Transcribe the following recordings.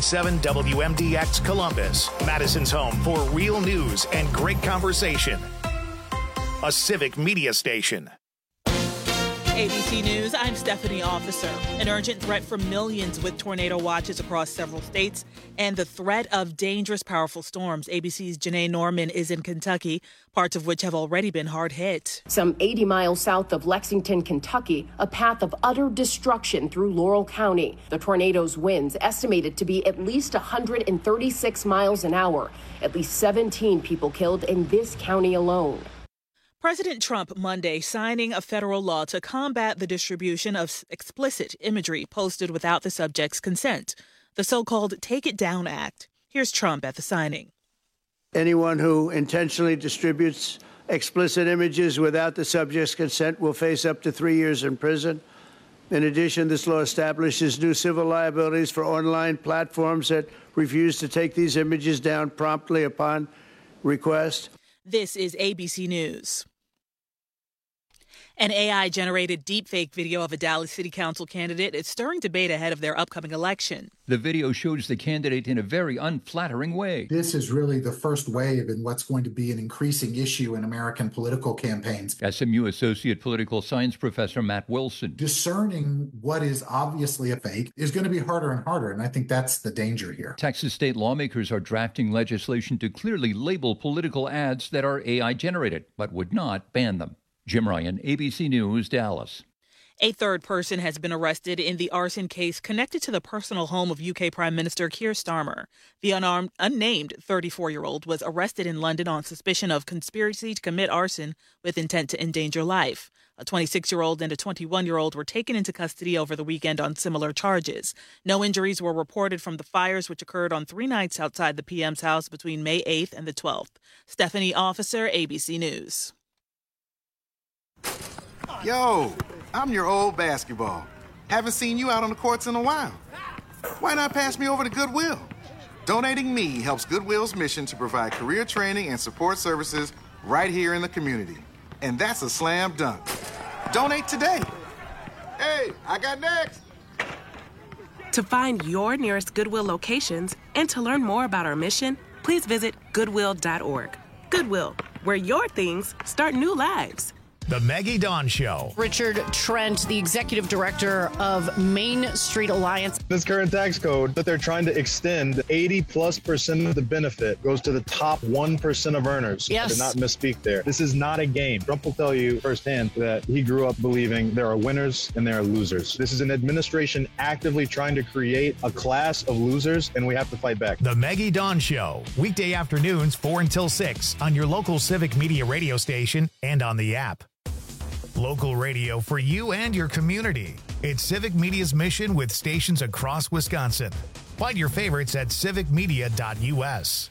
98.7 WMDX Columbus, Madison's home for real news and great conversation. A civic media station. ABC News, I'm Stephanie Officer. An urgent threat for millions with tornado watches across several states and the threat of dangerous, powerful storms. ABC's Janae Norman is in Kentucky, parts of which have already been hard hit. Some 80 miles south of Lexington, Kentucky, a path of utter destruction through Laurel County. The tornado's winds estimated to be at least 136 miles an hour. At least 17 people killed in this county alone. President Trump Monday signing a federal law to combat the distribution of explicit imagery posted without the subject's consent, the so-called Take It Down Act. Here's Trump at the signing. Anyone who intentionally distributes explicit images without the subject's consent will face up to 3 years in prison. In addition, this law establishes new civil liabilities for online platforms that refuse to take these images down promptly upon request. This is ABC News. An AI-generated deepfake video of a Dallas City Council candidate is stirring debate ahead of their upcoming election. The video shows the candidate in a very unflattering way. This is really the first wave in what's going to be an increasing issue in American political campaigns. SMU Associate Political Science Professor Matt Wilson. Discerning what is obviously a fake is going to be harder and harder, and I think that's the danger here. Texas state lawmakers are drafting legislation to clearly label political ads that are AI-generated, but would not ban them. Jim Ryan, ABC News, Dallas. A third person has been arrested in the arson case connected to the personal home of UK Prime Minister Keir Starmer. The unnamed 34-year-old was arrested in London on suspicion of conspiracy to commit arson with intent to endanger life. A 26-year-old and a 21-year-old were taken into custody over the weekend on similar charges. No injuries were reported from the fires, which occurred on 3 nights outside the PM's house between May 8th and the 12th. Stephanie Officer, ABC News. Yo, I'm your old basketball. Haven't seen you out on the courts in a while. Why not pass me over to Goodwill? Donating me helps Goodwill's mission to provide career training and support services right here in the community. And that's a slam dunk. Donate today. Hey, I got next. To find your nearest Goodwill locations and to learn more about our mission, please visit Goodwill.org. Goodwill, where your things start new lives. The Maggie Dawn Show. Richard Trent, the executive director of Main Street Alliance. This current tax code that they're trying to extend, 80+% of the benefit goes to the top 1% of earners. Yes. I did not misspeak there. This is not a game. Trump will tell you firsthand that he grew up believing there are winners and there are losers. This is an administration actively trying to create a class of losers, and we have to fight back. The Maggie Dawn Show. Weekday afternoons 4 until 6 on your local Civic Media radio station and on the app. Local radio for you and your community. It's Civic Media's mission with stations across Wisconsin. Find your favorites at civicmedia.us.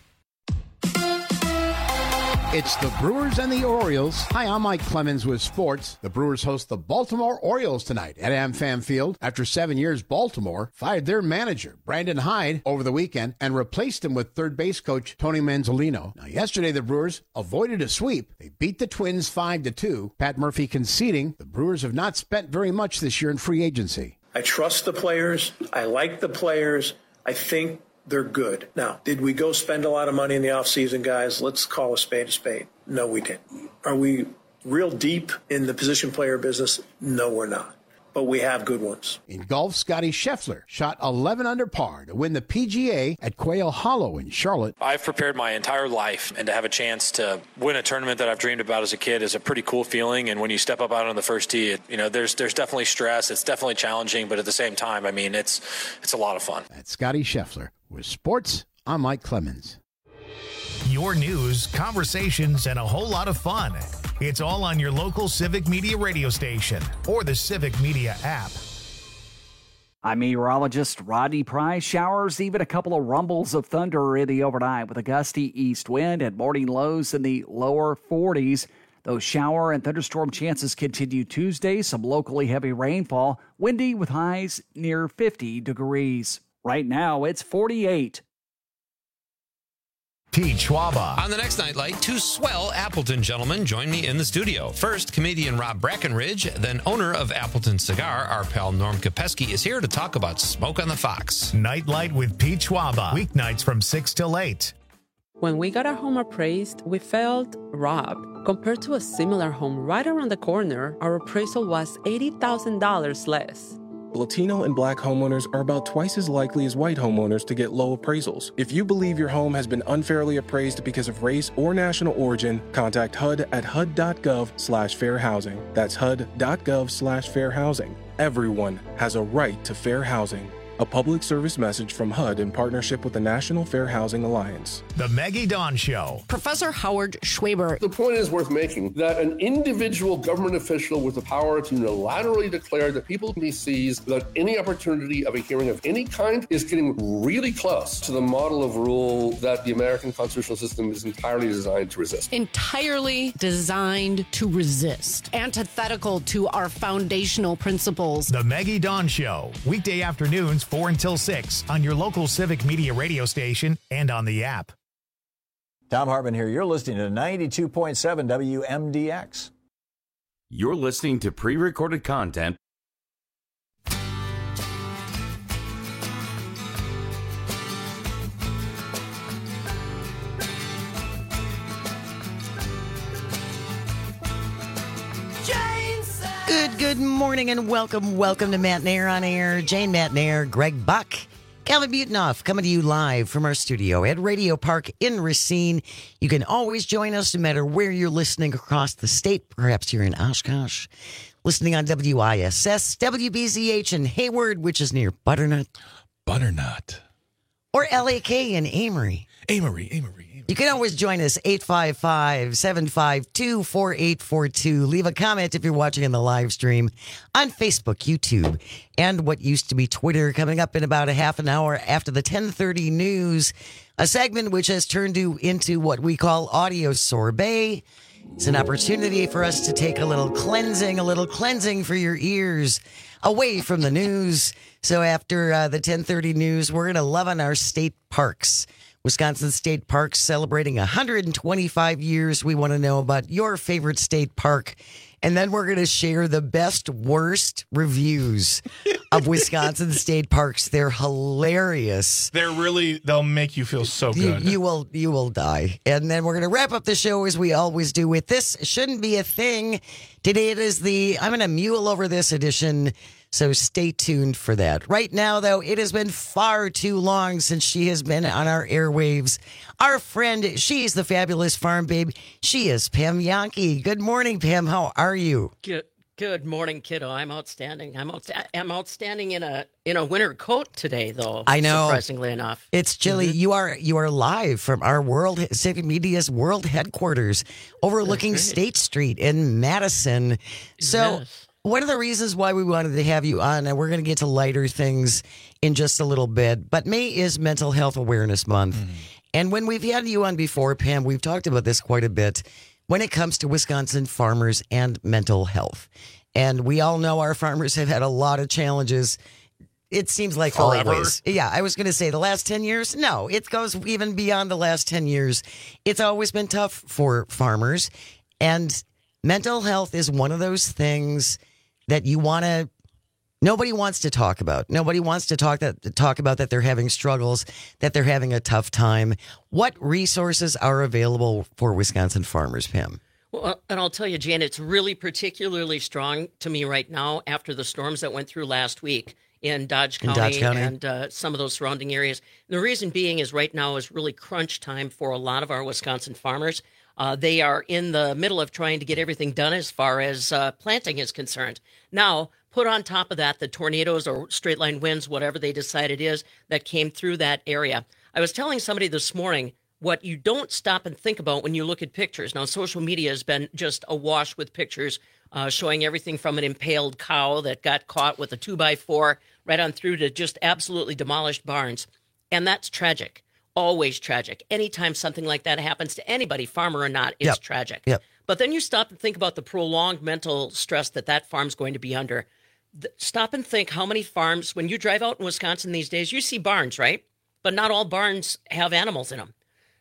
It's the Brewers and the Orioles. Hi, I'm Mike Clemens with sports. The Brewers host the Baltimore Orioles tonight at AmFam Field. After 7 years, Baltimore fired their manager, Brandon Hyde, over the weekend and replaced him with third base coach Tony Manzolino. Now, yesterday, the Brewers avoided a sweep. They beat the Twins 5-2. Pat Murphy conceding the Brewers have not spent very much this year in free agency. I trust the players. I like the players. I think they're good. Now, did we go spend a lot of money in the offseason, guys? Let's call a spade a spade. No, we didn't. Are we real deep in the position player business? No, we're not. But we have good ones. In golf, Scotty Scheffler shot 11 under par to win the PGA at Quail Hollow in Charlotte. I've prepared my entire life, and to have a chance to win a tournament that I've dreamed about as a kid is a pretty cool feeling. And when you step up out on the first tee, there's definitely stress. It's definitely challenging, but at the same time, I mean, it's a lot of fun. That's Scotty Scheffler. With sports, I'm Mike Clemens. Your news, conversations, and a whole lot of fun. It's all on your local Civic Media radio station or the Civic Media app. I'm meteorologist Rodney Price. Showers, even a couple of rumbles of thunder in the overnight with a gusty east wind and morning lows in the lower 40s. Those shower and thunderstorm chances continue Tuesday. Some locally heavy rainfall, windy with highs near 50 degrees. Right now, it's 48. Pete Schwaba. On the next Nightlight, two swell Appleton gentlemen join me in the studio. First, comedian Rob Breckenridge, then owner of Appleton Cigar, our pal Norm Kopeski, is here to talk about Smoke on the Fox. Nightlight with Pete Schwaba. Weeknights from 6 till 8. When we got our home appraised, we felt robbed. Compared to a similar home right around the corner, our appraisal was $80,000 less. Latino and Black homeowners are about twice as likely as white homeowners to get low appraisals. If you believe your home has been unfairly appraised because of race or national origin, contact HUD at hud.gov/fair housing. That's hud.gov/fair housing. Everyone has a right to fair housing. A public service message from HUD in partnership with the National Fair Housing Alliance. The Maggie Dawn Show. Professor Howard Schwaber. The point is worth making that an individual government official with the power to unilaterally declare that people can be seized without any opportunity of a hearing of any kind is getting really close to the model of rule that the American constitutional system is entirely designed to resist. Entirely designed to resist. Antithetical to our foundational principles. The Maggie Dawn Show. Weekday afternoons 4 until 6 on your local Civic Media radio station and on the app. Tom Hartman here. You're listening to 92.7 WMDX. You're listening to pre-recorded content. Good morning and welcome to Matt Nair on Air. Jane Matt Nair, Greg Buck, Calvin Butenoff coming to you live from our studio at Radio Park in Racine. You can always join us no matter where you're listening across the state. Perhaps you're in Oshkosh, listening on WISS, WBZH in Hayward, which is near Butternut. Or LAK in Amory. Amory. You can always join us, 855-752-4842. Leave a comment if you're watching in the live stream on Facebook, YouTube, and what used to be Twitter. Coming up in about a half an hour after the 10:30 news, a segment which has turned into what we call audio sorbet. It's an opportunity for us to take a little cleansing for your ears away from the news. So after the 10:30 news, we're going to love on our state parks. Wisconsin State Parks celebrating 125 years. We want to know about your favorite state park. And then we're going to share the best, worst reviews of Wisconsin State Parks. They're hilarious. They'll make you feel so good. You will die. And then we're going to wrap up the show as we always do with This Shouldn't Be a Thing. Today it is I'm going to mule over this edition. So stay tuned for that. Right now, though, it has been far too long since she has been on our airwaves. Our friend, she's the fabulous farm babe. She is Pam Yankee. Good morning, Pam. How are you? Good morning, kiddo. I'm outstanding. I'm outstanding in a winter coat today, though. I know. Surprisingly enough, it's chilly. Mm-hmm. You are live from our Civic Media's world headquarters, overlooking State Street in Madison. So. Yes. One of the reasons why we wanted to have you on, and we're going to get to lighter things in just a little bit, but May is Mental Health Awareness Month. Mm-hmm. And when we've had you on before, Pam, we've talked about this quite a bit when it comes to Wisconsin farmers and mental health. And we all know our farmers have had a lot of challenges. It seems like forever. Always. Yeah, I was going to say the last 10 years. No, it goes even beyond the last 10 years. It's always been tough for farmers. And mental health is one of those things that nobody wants to talk about. Nobody wants to talk about that they're having struggles, that they're having a tough time. What resources are available for Wisconsin farmers, Pam? Well, and I'll tell you, Jan, it's really particularly strong to me right now after the storms that went through last week in Dodge County. And some of those surrounding areas. And the reason being is right now is really crunch time for a lot of our Wisconsin farmers. They are in the middle of trying to get everything done as far as planting is concerned. Now, put on top of that the tornadoes or straight line winds, whatever they decide it is, that came through that area. I was telling somebody this morning what you don't stop and think about when you look at pictures. Now, social media has been just awash with pictures showing everything from an impaled cow that got caught with a 2x4 right on through to just absolutely demolished barns. And that's tragic. Always tragic. Anytime something like that happens to anybody, farmer or not, it's tragic. Yep. But then you stop and think about the prolonged mental stress that farm's going to be under. Stop and think how many farms, when you drive out in Wisconsin these days, you see barns, right? But not all barns have animals in them.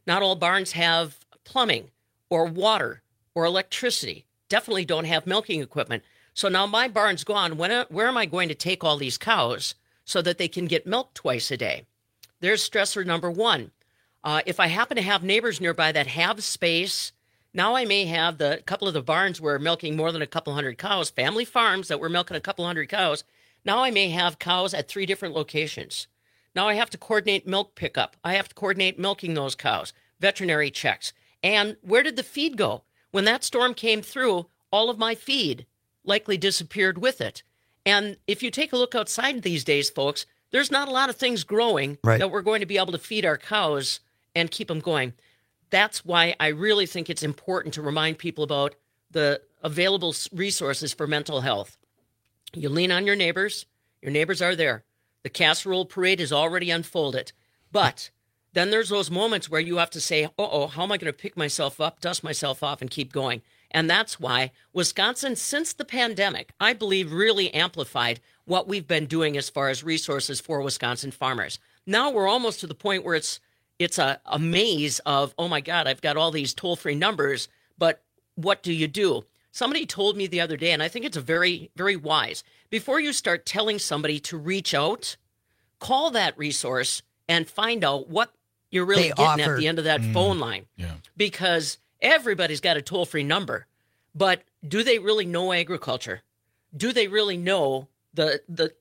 Not all barns have plumbing or water or electricity. Definitely don't have milking equipment. So now my barn's gone. Where am I going to take all these cows so that they can get milked twice a day? There's stressor number one. If I happen to have neighbors nearby that have space, now I may have a couple of the barns where milking more than a couple hundred cows, family farms that were milking a couple hundred cows. Now I may have cows at 3 different locations. Now I have to coordinate milk pickup. I have to coordinate milking those cows, veterinary checks. And where did the feed go? When that storm came through, all of my feed likely disappeared with it. And if you take a look outside these days, folks, there's not a lot of things growing that we're going to be able to feed our cows and keep them going. That's why I really think it's important to remind people about the available resources for mental health. You lean on your neighbors are there. The casserole parade is already unfolded. But then there's those moments where you have to say, how am I going to pick myself up, dust myself off, and keep going? And that's why Wisconsin, since the pandemic, I believe really amplified what we've been doing as far as resources for Wisconsin farmers. Now we're almost to the point where it's a maze of, oh my God, I've got all these toll-free numbers, but what do you do? Somebody told me the other day, and I think it's a very, very wise, before you start telling somebody to reach out, call that resource and find out what you're really getting at the end of that phone line. Yeah. Because everybody's got a toll-free number, but do they really know agriculture? Do they really know the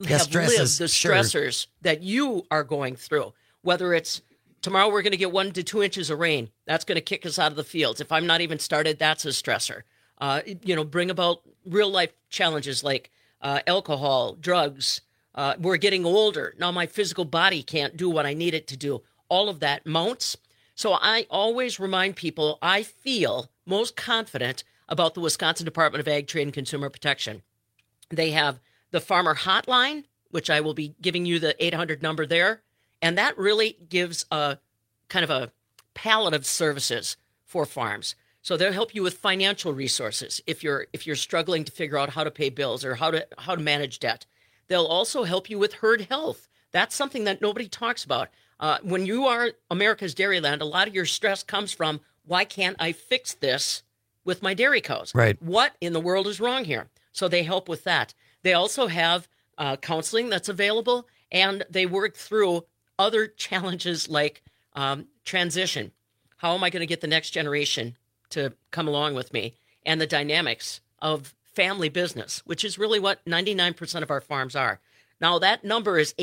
stressors that you are going through? Whether it's tomorrow we're going to get 1 to 2 inches of rain, that's going to kick us out of the fields. If I'm not even started, that's a stressor. Bring about real life challenges like alcohol, drugs. We're getting older. Now my physical body can't do what I need it to do. All of that mounts. So I always remind people I feel most confident about the Wisconsin Department of Ag, Trade, and Consumer Protection. They have the Farmer Hotline, which I will be giving you the 800 number there. And that really gives a kind of a palette of services for farms. So they'll help you with financial resources if you're struggling to figure out how to pay bills or how to manage debt. They'll also help you with herd health. That's something that nobody talks about. When you are America's Dairyland, a lot of your stress comes from, why can't I fix this with my dairy cows? Right. What in the world is wrong here? So they help with that. They also have counseling that's available, and they work through other challenges like transition. How am I going to get the next generation to come along with me? And the dynamics of family business, which is really what 99% of our farms are. Now, that number is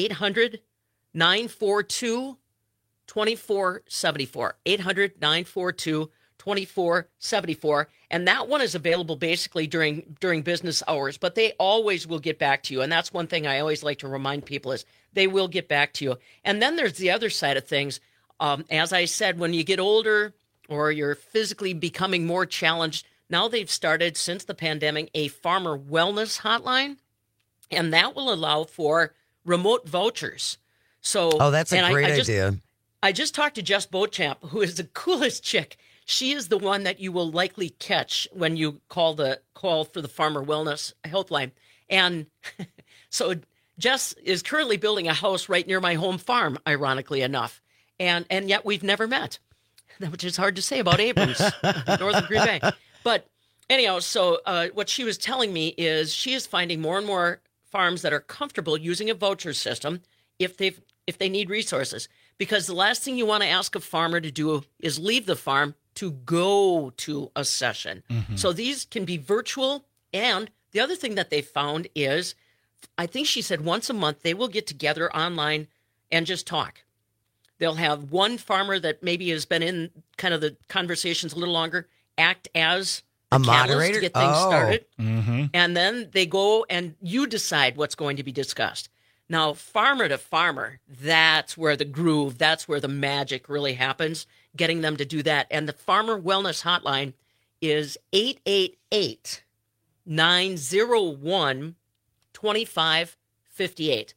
800-942-2474. 800-942-2474. And that one is available basically during business hours, but they always will get back to you. And that's one thing I always like to remind people is they will get back to you. And then there's the other side of things. As I said, when you get older or you're physically becoming more challenged, now they've started, since the pandemic, a farmer wellness hotline, and that will allow for remote vouchers. So, that's a great idea. I just talked to Jess Beauchamp, who is the coolest chick. She is the one that you will likely catch when you call for the Farmer Wellness Helpline. And so Jess is currently building a house right near my home farm, ironically enough. And yet we've never met, which is hard to say about Abrams, north of Green Bay. But anyhow, so what she was telling me is she is finding more and more farms that are comfortable using a voucher system if they need resources. Because the last thing you want to ask a farmer to do is leave the farm to go to a session. Mm-hmm. So these can be virtual. And the other thing that they found is, I think she said once a month, they will get together online and just talk. They'll have one farmer that maybe has been in kind of the conversations a little longer, act as a moderator to get things started. Mm-hmm. And then they go and you decide what's going to be discussed. Now, farmer to farmer, that's where the groove, that's where the magic really happens, getting them to do that. And the Farmer Wellness Hotline is 888-901-2558.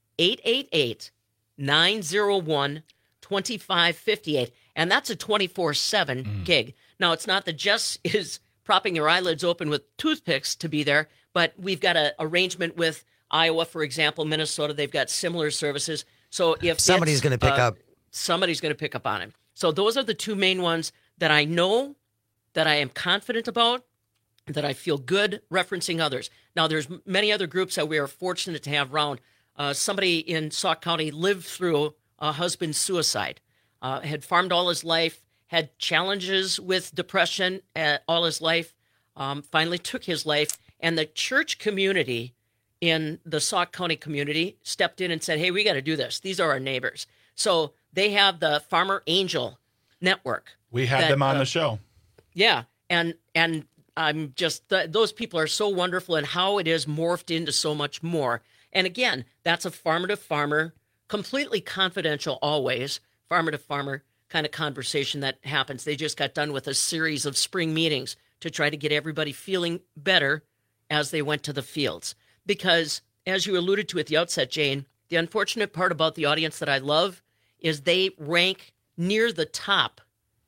888-901-2558. And that's a 24/7 gig. Now, it's not that Jess is propping her eyelids open with toothpicks to be there, but we've got an arrangement with Iowa, for example, Minnesota, they've got similar services. So if somebody's going to pick up. Somebody's going to pick up on it. So those are the two main ones that I know, that I am confident about, that I feel good referencing others. Now, there's many other groups that we are fortunate to have around. Somebody in Sauk County lived through a husband's suicide, had farmed all his life, had challenges with depression all his life, finally took his life, and the church community in the Sauk County community stepped in and said, hey, we got to do this. These are our neighbors. So they have the Farmer Angel Network. We had them on the show. Yeah, and I'm just, those people are so wonderful, and how it is morphed into so much more. And again, that's a farmer to farmer, completely confidential always, farmer to farmer kind of conversation that happens. They just got done with a series of spring meetings to try to get everybody feeling better as they went to the fields. Because, as you alluded to at the outset, Jane, the unfortunate part about the audience that I love is they rank near the top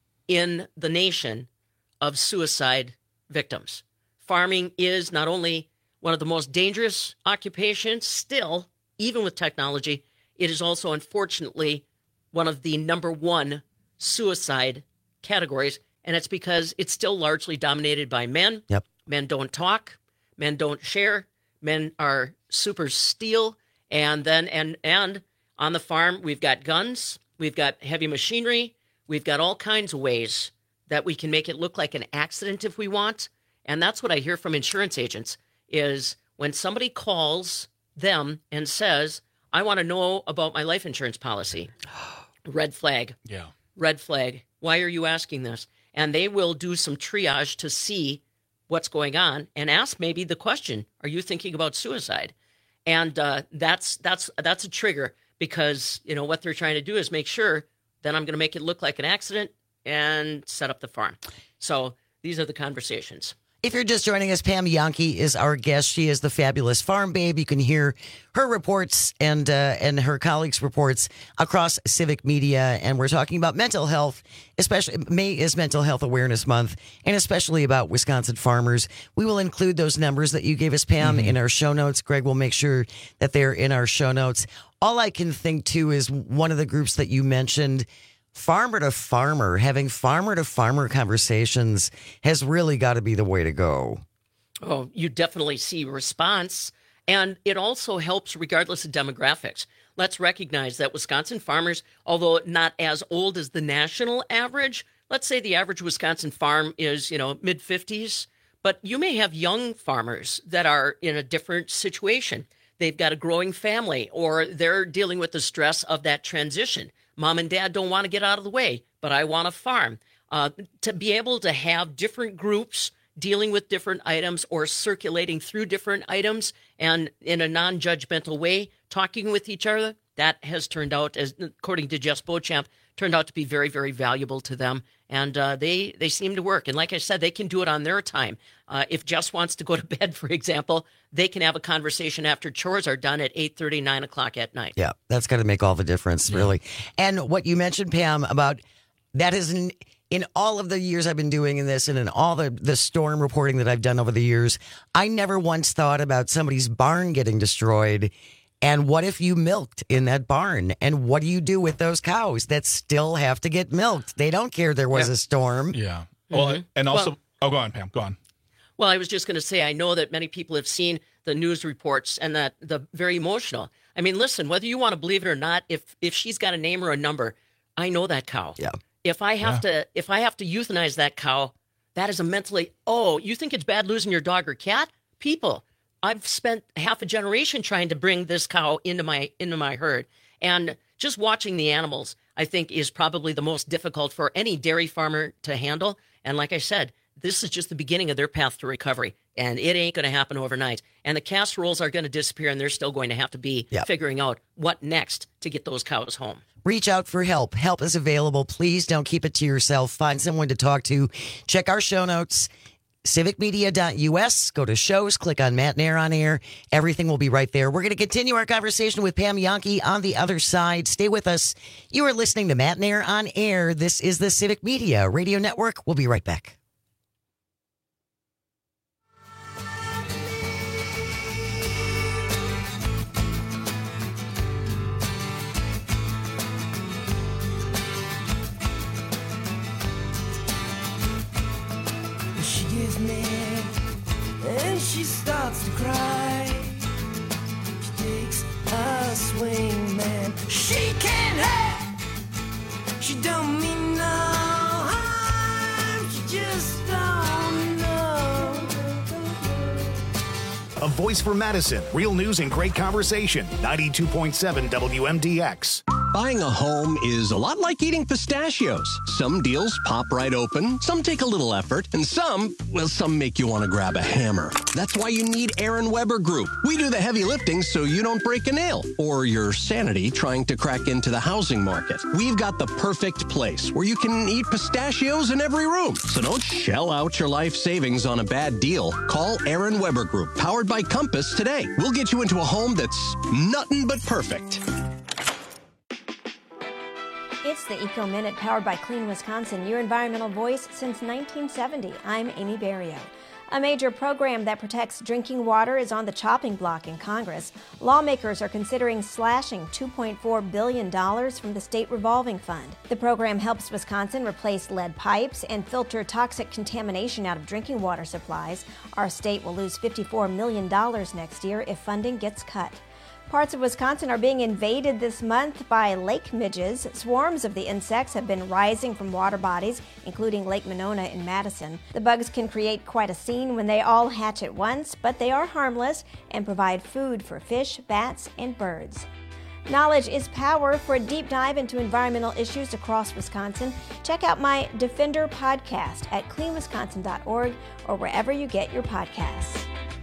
in the nation of suicide victims. Farming is not only one of the most dangerous occupations still, even with technology, it is also, unfortunately, one of the number one suicide categories. And it's because it's still largely dominated by men. Yep. Men don't talk. Men don't share. Men are super steal. And then, and on the farm, we've got guns. We've got heavy machinery. We've got all kinds of ways that we can make it look like an accident if we want. And that's what I hear from insurance agents is when somebody calls them and says, I want to know about my life insurance policy. Red flag. Yeah. Red flag. Why are you asking this? And they will do some triage to see what's going on and ask maybe the question, are you thinking about suicide? And that's a trigger because, you know, what they're trying to do is make sure that I'm going to make it look like an accident and set up the farm. So these are the conversations. If you're just joining us, Pam Jahnke is our guest. She is the fabulous farm babe. You can hear her reports and her colleagues' reports across civic media. And we're talking about mental health, especially May is Mental Health Awareness Month, and especially about Wisconsin farmers. We will include those numbers that you gave us, Pam, in our show notes. Greg will make sure that they're in our show notes. All I can think, too, is one of the groups that you mentioned, farmer to farmer, having farmer to farmer conversations has really got to be the way to go. Oh, you definitely see response. And it also helps regardless of demographics. Let's recognize that Wisconsin farmers, although not as old as the national average, let's say the average Wisconsin farm is, mid-50s, but you may have young farmers that are in a different situation. They've got a growing family, or they're dealing with the stress of that transition. Mom and dad don't want to get out of the way, but I want to farm. To be able to have different groups dealing with different items or circulating through different items and in a non-judgmental way, talking with each other, that has turned out, as according to Jess Beauchamp, turned out to be very, very valuable to them. And they seem to work. And like I said, they can do it on their time. If Jess wants to go to bed, for example, they can have a conversation after chores are done at 8:30, 9 o'clock at night. Yeah, that's got to make all the difference, really. And what you mentioned, Pam, about that is in all of the years I've been doing this and in all the storm reporting that I've done over the years, I never once thought about somebody's barn getting destroyed. And what if you milked in that barn? And what do you do with those cows that still have to get milked? They don't care there was a storm. Yeah. Well, and also, go on, Pam, go on. Well, I was just going to say, I know that many people have seen the news reports and that the very emotional. I mean, listen, whether you want to believe it or not, if she's got a name or a number, I know that cow. Yeah. If I have to euthanize that cow, that is a mentally, you think it's bad losing your dog or cat? People, I've spent half a generation trying to bring this cow into my herd. And just watching the animals, I think, is probably the most difficult for any dairy farmer to handle. And like I said, this is just the beginning of their path to recovery. And it ain't going to happen overnight. And the casseroles are going to disappear, and they're still going to have to be figuring out what next to get those cows home. Reach out for help. Help is available. Please don't keep it to yourself. Find someone to talk to. Check our show notes. civicmedia.us. Go to shows, click on Matt Nair on air. Everything will be right there. We're going to continue our conversation with Pam Jahnke on the other side. Stay with us. You are listening to Matt Nair on air. This is the Civic Media Radio Network. We'll be right back. with me, and she starts to cry. She takes a swing, man. She can't help. She don't mean no harm. She just don't know. A voice for Madison. Real news and great conversation. 92.7 WMDX. Buying a home is a lot like eating pistachios. Some deals pop right open, some take a little effort, and some make you want to grab a hammer. That's why you need Aaron Weber Group. We do the heavy lifting so you don't break a nail or your sanity trying to crack into the housing market. We've got the perfect place where you can eat pistachios in every room. So don't shell out your life savings on a bad deal. Call Aaron Weber Group, powered by Compass, today. We'll get you into a home that's nothing but perfect. It's the Eco Minute, powered by Clean Wisconsin, your environmental voice since 1970. I'm Amy Barrio. A major program that protects drinking water is on the chopping block in Congress. Lawmakers are considering slashing $2.4 billion from the state revolving fund. The program helps Wisconsin replace lead pipes and filter toxic contamination out of drinking water supplies. Our state will lose $54 million next year if funding gets cut. Parts of Wisconsin are being invaded this month by lake midges. Swarms of the insects have been rising from water bodies, including Lake Monona in Madison. The bugs can create quite a scene when they all hatch at once, but they are harmless and provide food for fish, bats, and birds. Knowledge is power. For a deep dive into environmental issues across Wisconsin, check out my Defender podcast at cleanwisconsin.org or wherever you get your podcasts.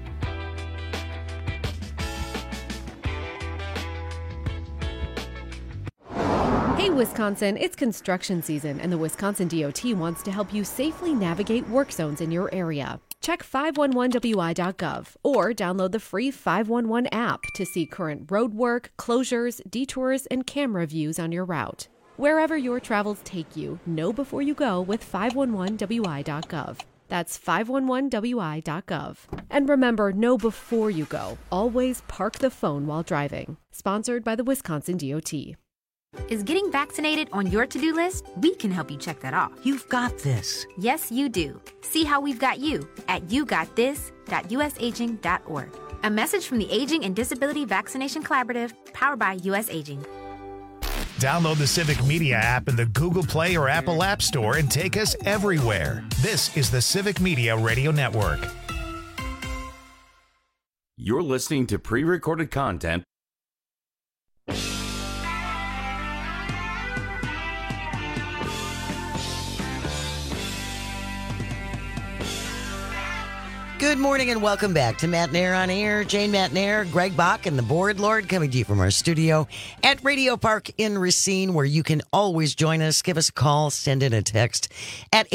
Hey Wisconsin, it's construction season and the Wisconsin DOT wants to help you safely navigate work zones in your area. Check 511wi.gov or download the free 511 app to see current road work, closures, detours, and camera views on your route. Wherever your travels take you, know before you go with 511wi.gov. That's 511wi.gov. And remember, know before you go. Always park the phone while driving. Sponsored by the Wisconsin DOT. Is getting vaccinated on your to-do list? We can help you check that off. You've got this. Yes, you do. See how we've got you at yougotthis.usaging.org. A message from the Aging and Disability Vaccination Collaborative, powered by US Aging. Download the Civic Media app in the Google Play or Apple App Store and take us everywhere. This is the Civic Media Radio Network. You're listening to pre-recorded content. Good morning and welcome back to Matt Nair on Air. Jane Matt Nair, Greg Bach, and the Board Lord coming to you from our studio at Radio Park in Racine, where you can always join us. Give us a call, send in a text at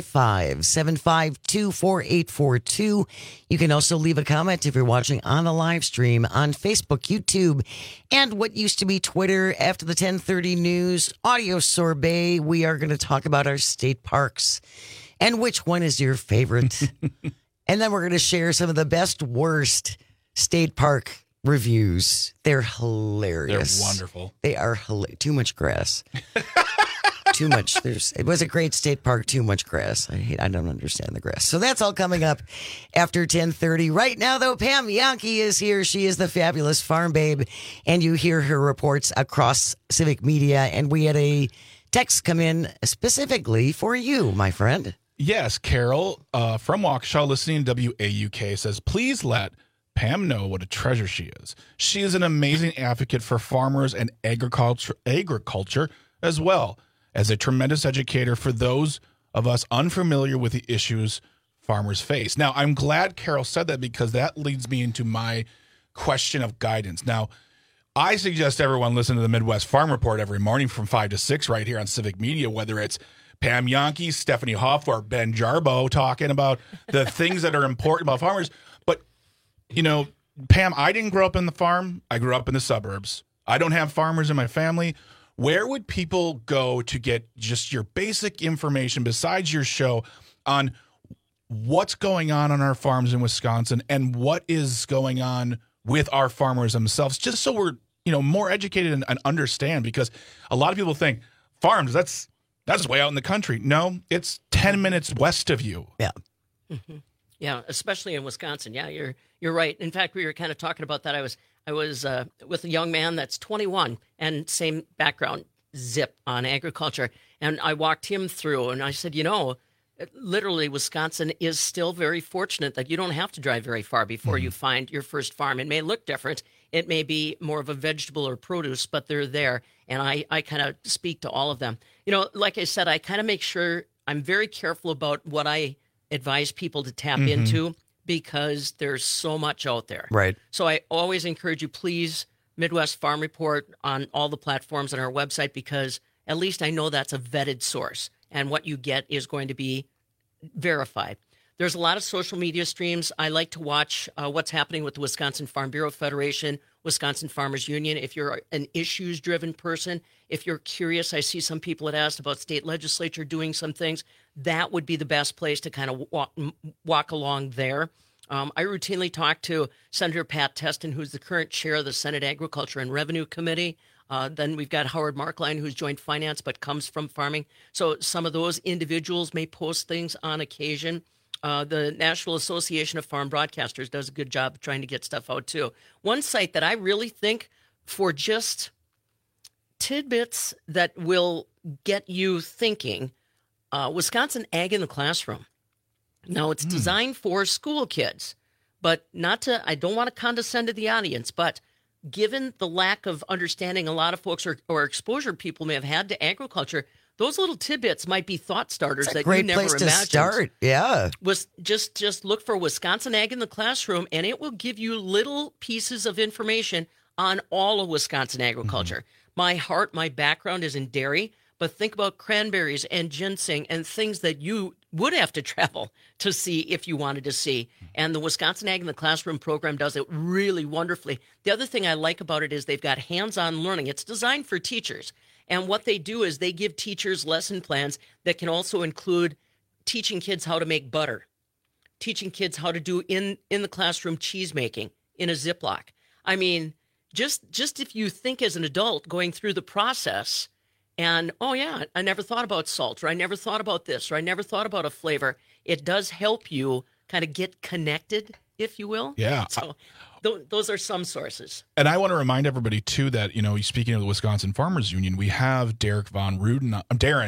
855-752-4842. You can also leave a comment if you're watching on the live stream on Facebook, YouTube, and what used to be Twitter. After the 10:30 news audio sorbet, we are going to talk about our state parks and which one is your favorite. And then we're going to share some of the best, worst state park reviews. They're hilarious. They're wonderful. They are too much grass. Too much. It was a great state park. Too much grass. I don't understand the grass. So that's all coming up after 10:30. Right now, though, Pam Yankee is here. She is the fabulous farm babe, and you hear her reports across Civic Media. And we had a text come in specifically for you, my friend. Yes, Carol from Waukesha, listening to WAUK, says, please let Pam know what a treasure she is. She is an amazing advocate for farmers and agriculture as well as a tremendous educator for those of us unfamiliar with the issues farmers face. Now, I'm glad Carol said that because that leads me into my question of guidance. Now, I suggest everyone listen to the Midwest Farm Report every morning from 5 to 6 right here on Civic Media, whether it's Pam Yankee, Stephanie Hoff, or Ben Jarbo talking about the things that are important about farmers. But, you know, Pam, I didn't grow up in the farm. I grew up in the suburbs. I don't have farmers in my family. Where would people go to get just your basic information besides your show on what's going on our farms in Wisconsin and what is going on with our farmers themselves, just so we're, you know, more educated and understand? Because a lot of people think farms, that's way out in the country. No, it's 10 minutes west of you. Yeah. Yeah, especially in Wisconsin. Yeah, you're right. In fact, we were kind of talking about that. I was with a young man that's 21 and same background, zip on agriculture, and I walked him through, and I said, literally, Wisconsin is still very fortunate that you don't have to drive very far before you find your first farm. It may look different. It may be more of a vegetable or produce, but they're there. And I kind of speak to all of them. Like I said, I kind of make sure I'm very careful about what I advise people to tap into because there's so much out there. Right. So I always encourage you, please, Midwest Farm Report on all the platforms on our website, because at least I know that's a vetted source. And what you get is going to be verified. There's a lot of social media streams. I like to watch what's happening with the Wisconsin Farm Bureau Federation, Wisconsin Farmers Union. If you're an issues-driven person, if you're curious, I see some people had asked about state legislature doing some things. That would be the best place to kind of walk along there. I routinely talk to Senator Pat Testin, who's the current chair of the Senate Agriculture and Revenue Committee. Then we've got Howard Markline, who's joined finance but comes from farming. So some of those individuals may post things on occasion. The National Association of Farm Broadcasters does a good job of trying to get stuff out, too. One site that I really think for just tidbits that will get you thinking, Wisconsin Ag in the Classroom. Now, it's designed for school kids, but I don't want to condescend to the audience, but given the lack of understanding a lot of folks or exposure people may have had to agriculture, those little tidbits might be thought starters that you never imagined. Great place to start. Yeah. Just look for Wisconsin Ag in the Classroom, and it will give you little pieces of information on all of Wisconsin agriculture. My background is in dairy, but think about cranberries and ginseng and things that you would have to travel to see if you wanted to see. And the Wisconsin Ag in the Classroom program does it really wonderfully. The other thing I like about it is they've got hands-on learning. It's designed for teachers. And what they do is they give teachers lesson plans that can also include teaching kids how to make butter, teaching kids how to do in the classroom cheese making in a Ziploc. I mean, just if you think as an adult going through the process and, oh, yeah, I never thought about salt, or I never thought about this, or I never thought about a flavor, it does help you kind of get connected, if you will. Yeah. So those are some sources. And I want to remind everybody, too, that, speaking of the Wisconsin Farmers Union, we have Darren Von Ruden.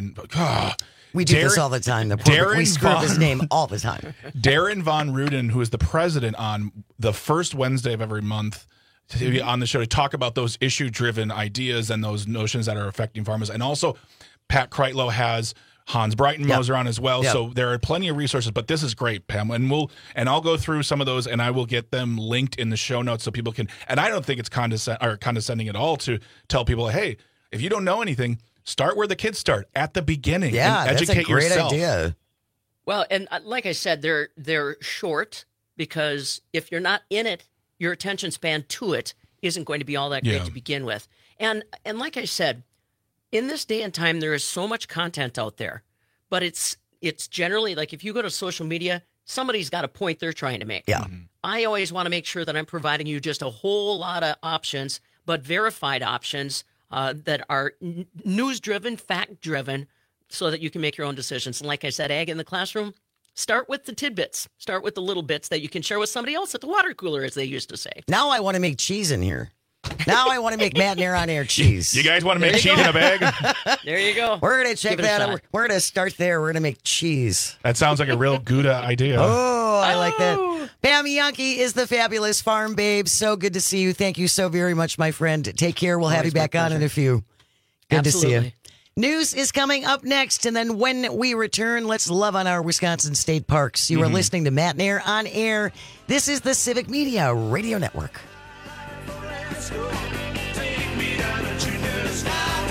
We do this all the time. We screw up his name all the time. Darren Von Ruden, who is the president on the first Wednesday of every month, to be on the show to talk about those issue-driven ideas and those notions that are affecting farmers. And also, Pat Kreitlow has Hans Breitenmoser on as well. So there are plenty of resources, but this is great, Pam. And I'll go through some of those, and I will get them linked in the show notes so people can. And I don't think it's condescending at all to tell people, hey, if you don't know anything, start where the kids start, at the beginning. Yeah, and educate that's a great yourself. idea. Well, and like I said, they're short because if you're not in it, your attention span to it isn't going to be all that great to begin with. And like I said, in this day and time, there is so much content out there, but it's generally like if you go to social media, somebody's got a point they're trying to make. Yeah. I always want to make sure that I'm providing you just a whole lot of options, but verified options that are news-driven, fact-driven, so that you can make your own decisions. And like I said, Ag in the Classroom, start with the tidbits. Start with the little bits that you can share with somebody else at the water cooler, as they used to say. Now I want to make cheese in here. Now I want to make Matt Nair on air cheese. You guys want to make cheese in a bag? There you go. We're going to check that out. We're going to start there. We're going to make cheese. That sounds like a real Gouda idea. Oh, I like that. Pam Jahnke is the fabulous farm babe. So good to see you. Thank you so very much, my friend. Take care. We'll have you back on in a few. Good to see you. News is coming up next, and then when we return, let's love on our Wisconsin state parks. You are listening to Matt Nair on air. This is the Civic Media Radio Network. Let's go. Take me down to Junior's.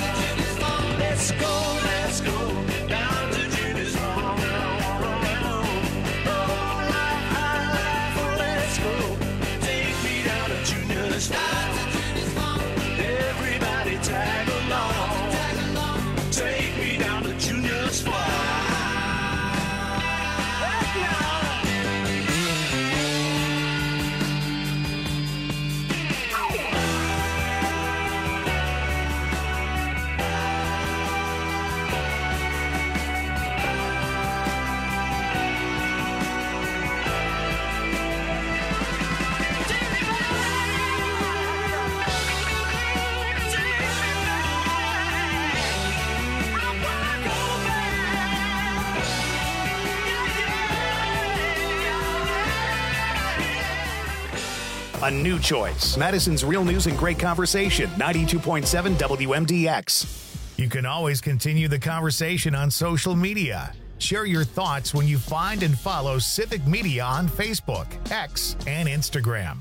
Let's go, let's go. Down to Junior's. Let's go. Take me down to Junior's. Everybody tag along. Take me down to Junior's farm. A new choice. Madison's Real News and Great Conversation, 92.7 WMDX. You can always continue the conversation on social media. Share your thoughts when you find and follow Civic Media on Facebook, X, and Instagram.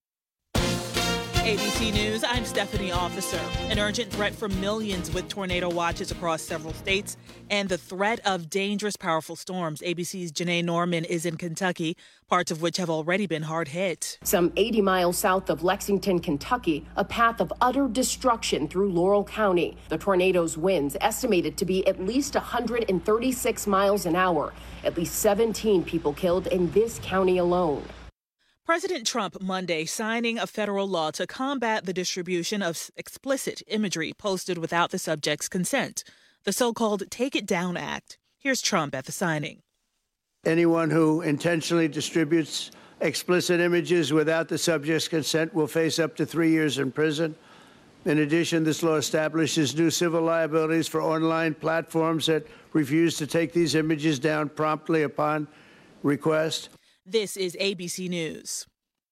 ABC News, I'm Stephanie Officer. An urgent threat for millions with tornado watches across several states and the threat of dangerous, powerful storms. ABC's Janae Norman is in Kentucky, parts of which have already been hard hit. Some 80 miles south of Lexington, Kentucky, a path of utter destruction through Laurel County. The tornado's winds estimated to be at least 136 miles an hour. At least 17 people killed in this county alone. President Trump Monday signing a federal law to combat the distribution of explicit imagery posted without the subject's consent, the so-called Take It Down Act. Here's Trump at the signing. Anyone who intentionally distributes explicit images without the subject's consent will face up to 3 years in prison. In addition, this law establishes new civil liabilities for online platforms that refuse to take these images down promptly upon request. This is ABC News.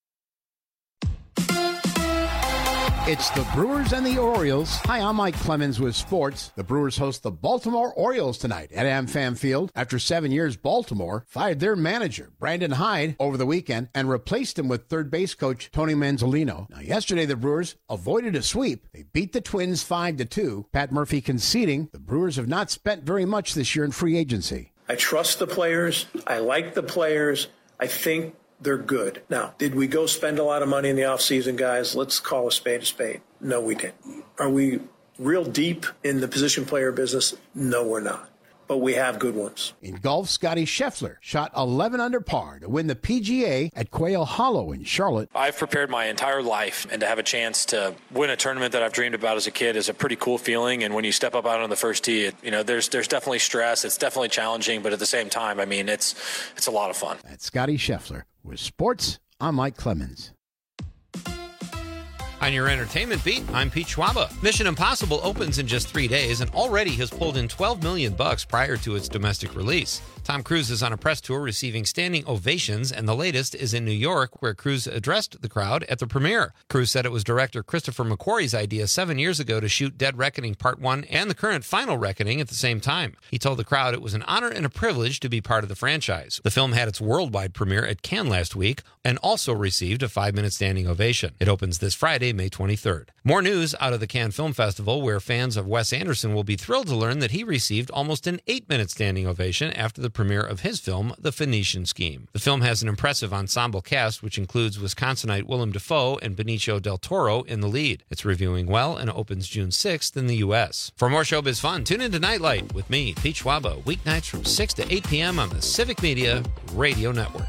It's the Brewers and the Orioles. Hi, I'm Mike Clemens with sports. The Brewers host the Baltimore Orioles tonight at AmFam Field. After 7 years, Baltimore fired their manager, Brandon Hyde, over the weekend and replaced him with third base coach Tony Manzolino. Now, yesterday, the Brewers avoided a sweep. They beat the Twins 5-2. Pat Murphy conceding the Brewers have not spent very much this year in free agency. I trust the players. I like the players. I think they're good. Now, did we go spend a lot of money in the offseason, guys? Let's call a spade a spade. No, we didn't. Are we real deep in the position player business? No, we're not. But we have good ones. In golf, Scotty Scheffler shot 11 under par to win the PGA at Quail Hollow in Charlotte. I've prepared my entire life, and to have a chance to win a tournament that I've dreamed about as a kid is a pretty cool feeling. And when you step up out on the first tee, there's definitely stress. It's definitely challenging, but at the same time, I mean, it's a lot of fun. That's Scotty Scheffler. With sports, I'm Mike Clemens. On your entertainment beat, I'm Pete Schwaba. Mission Impossible opens in just 3 days and already has pulled in $12 million prior to its domestic release. Tom Cruise is on a press tour receiving standing ovations, and the latest is in New York, where Cruise addressed the crowd at the premiere. Cruise said it was director Christopher McQuarrie's idea 7 years ago to shoot Dead Reckoning Part 1 and the current Final Reckoning at the same time. He told the crowd it was an honor and a privilege to be part of the franchise. The film had its worldwide premiere at Cannes last week and also received a 5-minute standing ovation. It opens this Friday, May 23rd. More news out of the Cannes Film Festival, where fans of Wes Anderson will be thrilled to learn that he received almost an 8-minute standing ovation after the premiere of his film, The Phoenician Scheme. The film has an impressive ensemble cast, which includes Wisconsinite Willem Dafoe and Benicio del Toro in the lead. It's reviewing well and opens June 6th in the U.S. For more showbiz fun, tune into Nightlight with me, Pete Schwaba, weeknights from 6 to 8 p.m. on the Civic Media Radio Network.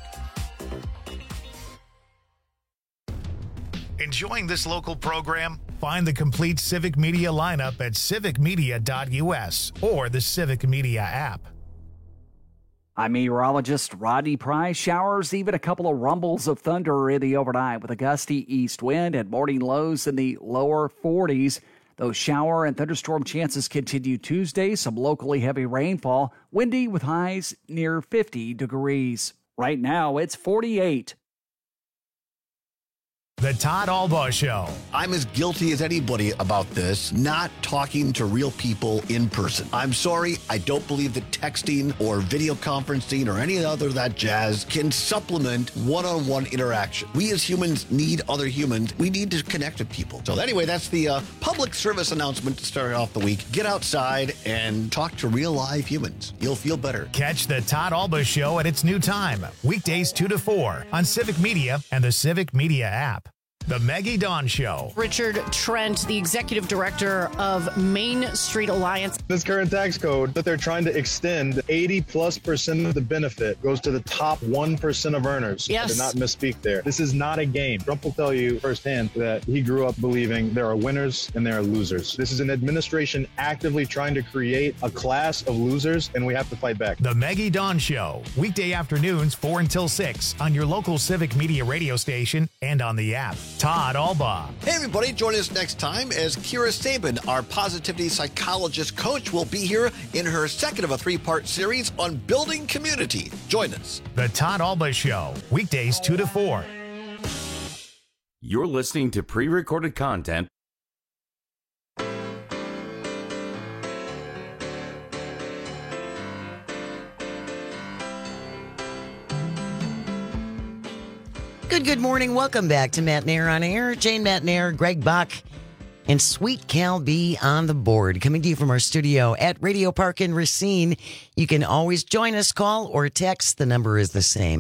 Enjoying this local program? Find the complete Civic Media lineup at civicmedia.us or the Civic Media app. I'm meteorologist Rodney Price. Showers, even a couple of rumbles of thunder in the overnight with a gusty east wind and morning lows in the lower 40s. Those shower and thunderstorm chances continue Tuesday. Some locally heavy rainfall, windy with highs near 50 degrees. Right now, it's 48. The Todd Albaugh Show. I'm as guilty as anybody about this, not talking to real people in person. I'm sorry, I don't believe that texting or video conferencing or any other of that jazz can supplement one-on-one interaction. We as humans need other humans. We need to connect with people. So anyway, that's the public service announcement to start off the week. Get outside and talk to real live humans. You'll feel better. Catch the Todd Albaugh Show at its new time, weekdays 2 to 4 on Civic Media and the Civic Media app. The Maggie Dawn Show. Richard Trent, the executive director of Main Street Alliance. This current tax code that they're trying to extend, 80+% of the benefit goes to the top 1% of earners. Yes. I did not misspeak there. This is not a game. Trump will tell you firsthand that he grew up believing there are winners and there are losers. This is an administration actively trying to create a class of losers, and we have to fight back. The Maggie Dawn Show, weekday afternoons 4 until 6 on your local Civic Media radio station and on the app. Todd Albaugh. Hey, everybody, join us next time as Kira Sabin, our positivity psychologist coach, will be here in her second of a 3-part series on building community. Join us. The Todd Albaugh Show, weekdays 2 to 4. You're listening to pre-recorded content. Good morning. Welcome back to Matt Nair on Air. Jane Matt Nair, Greg Bach, and Sweet Cal B on the board. Coming to you from our studio at Radio Park in Racine. You can always join us, call or text. The number is the same,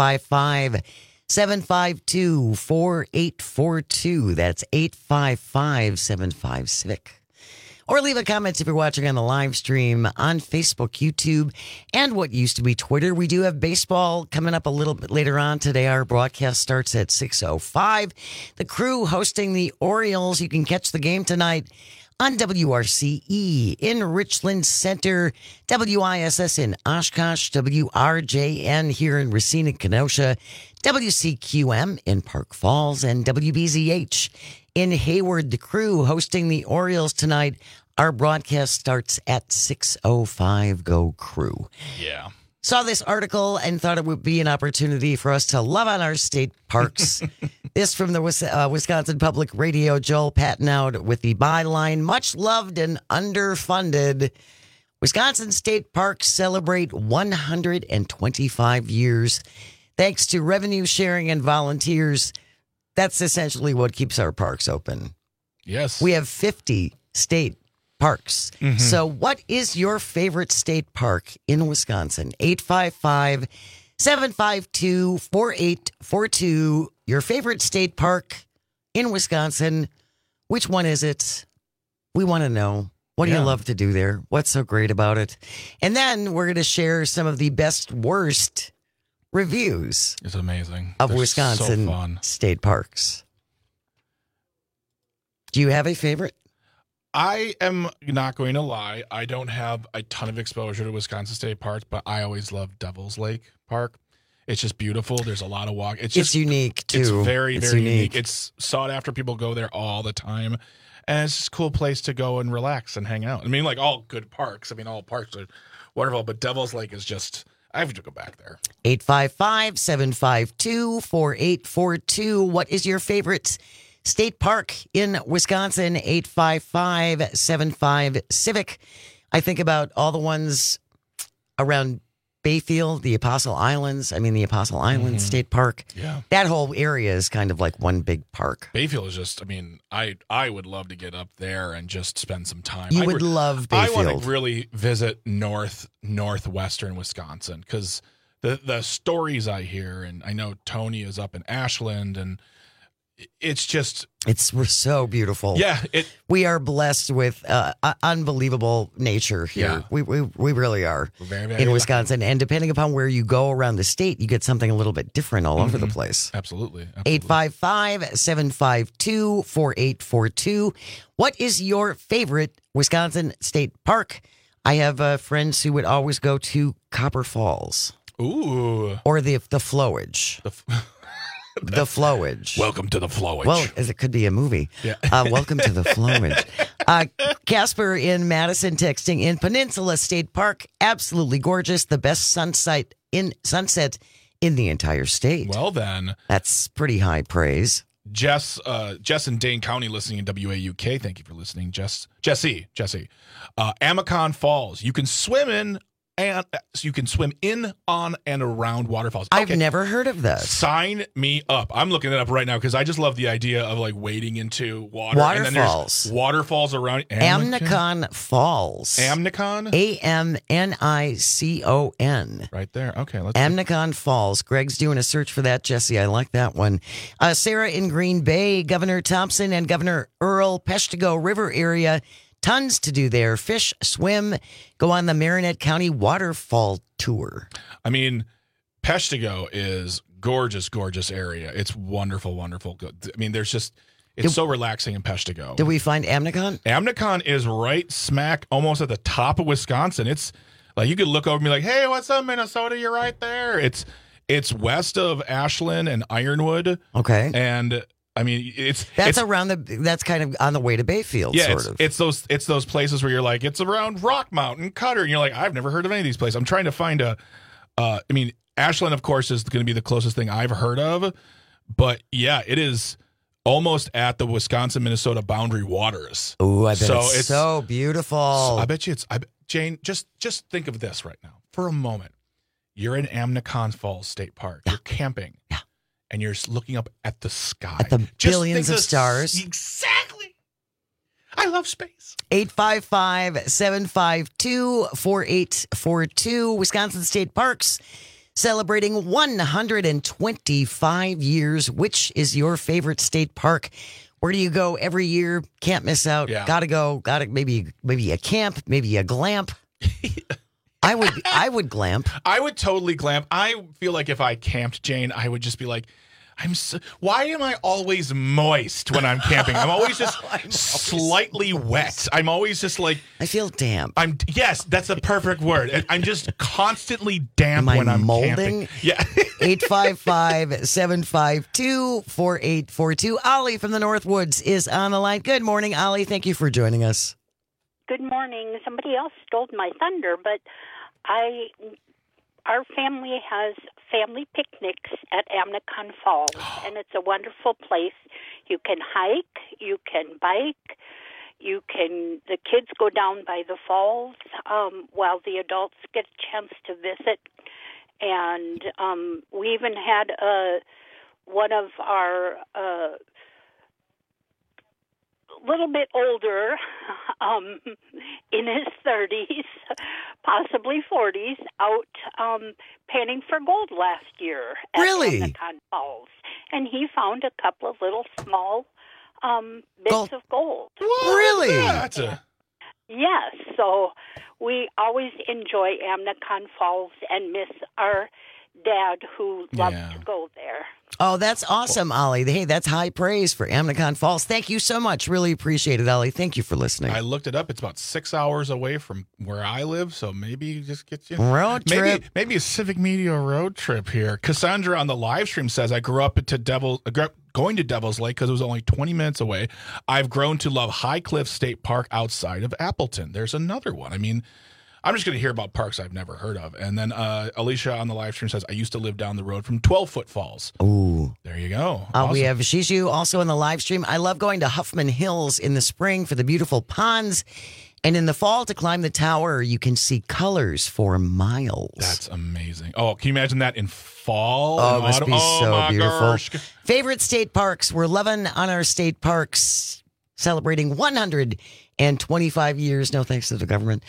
855-752-4842. That's 855-75-CIVIC. Or leave a comment if you're watching on the live stream on Facebook, YouTube, and what used to be Twitter. We do have baseball coming up a little bit later on today. Our broadcast starts at 6:05. The Crew hosting the Orioles. You can catch the game tonight on WRCE in Richland Center, WISS in Oshkosh, WRJN here in Racine and Kenosha, WCQM in Park Falls, and WBZH in Hayward. The Crew hosting the Orioles tonight. Our broadcast starts at 6:05. Go Crew. Yeah. Saw this article and thought it would be an opportunity for us to love on our state parks. This from the Wisconsin Public Radio, Joel Pattenow with the byline, much loved and underfunded. Wisconsin state parks celebrate 125 years. Thanks to revenue sharing and volunteers, that's essentially what keeps our parks open. Yes. We have 50 state parks. Mm-hmm. So what is your favorite state park in Wisconsin? 855-752-4842. Your favorite state park in Wisconsin. Which one is it? We want to know. What do you love to do there? What's so great about it? And then we're going to share some of the best, worst reviews. It's amazing. Of Wisconsin state parks. Do you have a favorite? I am not going to lie. I don't have a ton of exposure to Wisconsin state parks, but I always love Devil's Lake Park. It's just beautiful. There's a lot of walk. It's unique, too. It's very, very unique. It's sought after. People go there all the time. And it's just a cool place to go and relax and hang out. I mean, like all good parks. I mean, all parks are wonderful, but Devil's Lake is just... I have to go back there. 855-752-4842. What is your favorite state park in Wisconsin? 855-75-CIVIC. I think about all the ones around Bayfield, the Apostle Islands. I mean, the Apostle Islands State Park. Yeah. That whole area is kind of like one big park. Bayfield is just, I mean, I would love to get up there and just spend some time. You would love Bayfield. I want to really visit northwestern Wisconsin because the stories I hear, and I know Tony is up in Ashland, and it's just... We're so beautiful. Yeah. We are blessed with unbelievable nature here. Yeah. We really are very, very in Wisconsin. And depending upon where you go around the state, you get something a little bit different all over the place. Absolutely. 855-752-4842. What is your favorite Wisconsin state park? I have friends who would always go to Copper Falls. Ooh. Or the Flowage. The Flowage. Welcome to the Flowage. Well, it could be a movie. Yeah. Welcome to the Flowage. Casper in Madison texting in Peninsula State Park. Absolutely gorgeous. The best sunset in the entire state. Well, then. That's pretty high praise. Jess in Dane County listening in WAUK. Thank you for listening, Jesse. Amacon Falls. You can swim in. And so you can swim in, on, and around waterfalls. Okay. I've never heard of that. Sign me up. I'm looking it up right now because I just love the idea of like wading into water. Waterfalls. And then there's waterfalls around. Amnicon Falls. Amnicon? AMNICON. Right there. Okay. Amnicon Falls. Greg's doing a search for that, Jesse. I like that one. Sarah in Green Bay, Governor Thompson and Governor Earl, Peshtigo River area. Tons to do there. Fish, swim, go on the Marinette County Waterfall Tour. I mean, Peshtigo is gorgeous, gorgeous area. It's wonderful, wonderful. I mean, it's so relaxing in Peshtigo. Did we find Amnicon? Amnicon is right smack almost at the top of Wisconsin. It's like you could look over and be like, hey, what's up, Minnesota? You're right there. It's west of Ashland and Ironwood. Okay. And I mean, that's kind of on the way to Bayfield, sort of. It's those places where you're like, it's around Rock Mountain, Cutter, and you're like, I've never heard of any of these places. I'm trying to find Ashland, of course, is going to be the closest thing I've heard of, but yeah, it is almost at the Wisconsin-Minnesota boundary waters. Oh, I bet it's so beautiful. I bet you Jane, just think of this right now for a moment. You're in Amnicon Falls State Park. You're camping. Yeah. And you're looking up at the sky. At the billions of stars. Exactly. I love space. 855-752-4842. Wisconsin State Parks celebrating 125 years. Which is your favorite state park? Where do you go every year? Can't miss out. Yeah. Gotta go. Maybe a camp, maybe a glamp. I would glamp. I would totally glamp. I feel like if I camped, Jane, I would just be like, why am I always moist when I'm camping? I'm always just slightly wet. I'm always just like, I feel damp. Yes, that's the perfect word. I'm just constantly damp when I'm molding? camping. Yeah. 855-752-4842. Ollie from the Northwoods is on the line. Good morning, Ollie. Thank you for joining us. Good morning. Somebody else stole my thunder, but our family has family picnics at Amnicon Falls, and it's a wonderful place. You can hike, you can bike, the kids go down by the falls while the adults get a chance to visit. And we even had one of our little bit older, in his 30s, possibly 40s, out panning for gold last year at Amnicon Falls. And he found a couple of little small bits of gold. Really? Yes. So we always enjoy Amnicon Falls and miss our dad who loved to go there. Oh, that's awesome, Ollie. Hey, that's high praise for Amnicon Falls. Thank you so much. Really appreciate it, Ollie. Thank you for listening. I looked it up. It's about 6 hours away from where I live, so maybe you just get you road trip. Maybe a Civic Media road trip here. Cassandra on the live stream says, I grew up going to Devil's Lake because it was only 20 minutes away. I've grown to love High Cliff State Park outside of Appleton. There's another one. I mean, I'm just going to hear about parks I've never heard of. And then Alicia on the live stream says, I used to live down the road from 12-Foot Falls. Ooh. There you go. Awesome. We have Shishu also in the live stream. I love going to Huffman Hills in the spring for the beautiful ponds. And in the fall to climb the tower, you can see colors for miles. That's amazing. Oh, can you imagine that in fall? Oh, it must be so beautiful. Gosh. Favorite state parks? We're loving on our state parks, celebrating 125 years. No thanks to the government.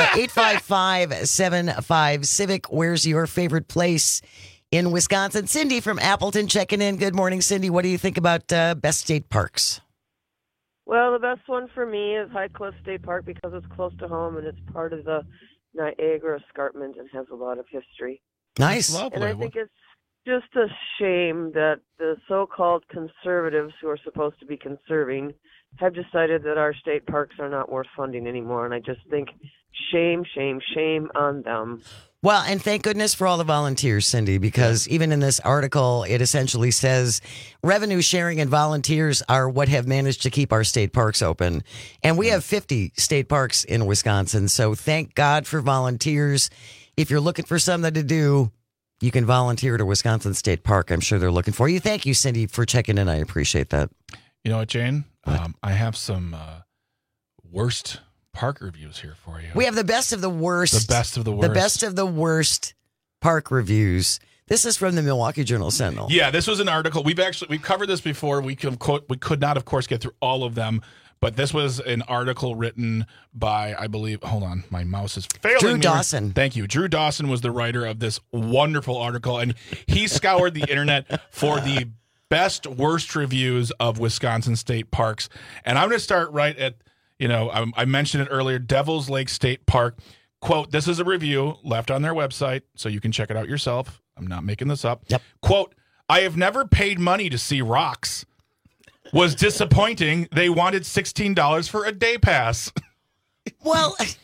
855-75-CIVIC. Where's your favorite place in Wisconsin? Cindy from Appleton checking in. Good morning, Cindy. What do you think about best state parks? Well, the best one for me is High Cliff State Park because it's close to home and it's part of the Niagara Escarpment and has a lot of history. Nice. And I think it's just a shame that the so-called conservatives who are supposed to be conserving have decided that our state parks are not worth funding anymore. And I just think shame, shame, shame on them. Well, and thank goodness for all the volunteers, Cindy, because even in this article, it essentially says revenue sharing and volunteers are what have managed to keep our state parks open. And we have 50 state parks in Wisconsin. So thank God for volunteers. If you're looking for something to do, you can volunteer at a Wisconsin State Park. I'm sure they're looking for you. Thank you, Cindy, for checking in. I appreciate that. You know what, Jane? I have some worst park reviews here for you. We have the best of the worst. The best of the worst. The best of the worst park reviews. This is from the Milwaukee Journal-Sentinel. Yeah, this was an article. We've covered this before. We could not, of course, get through all of them. But this was an article written by, I believe, hold on, my mouse is failing Drew me. Dawson. Thank you. Drew Dawson was the writer of this wonderful article, and he scoured the internet for the best, worst reviews of Wisconsin state parks. And I'm going to start right at, I mentioned it earlier, Devil's Lake State Park. Quote, this is a review left on their website, so you can check it out yourself. I'm not making this up. Yep. Quote, I have never paid money to see rocks. Was disappointing. They wanted $16 for a day pass. Well,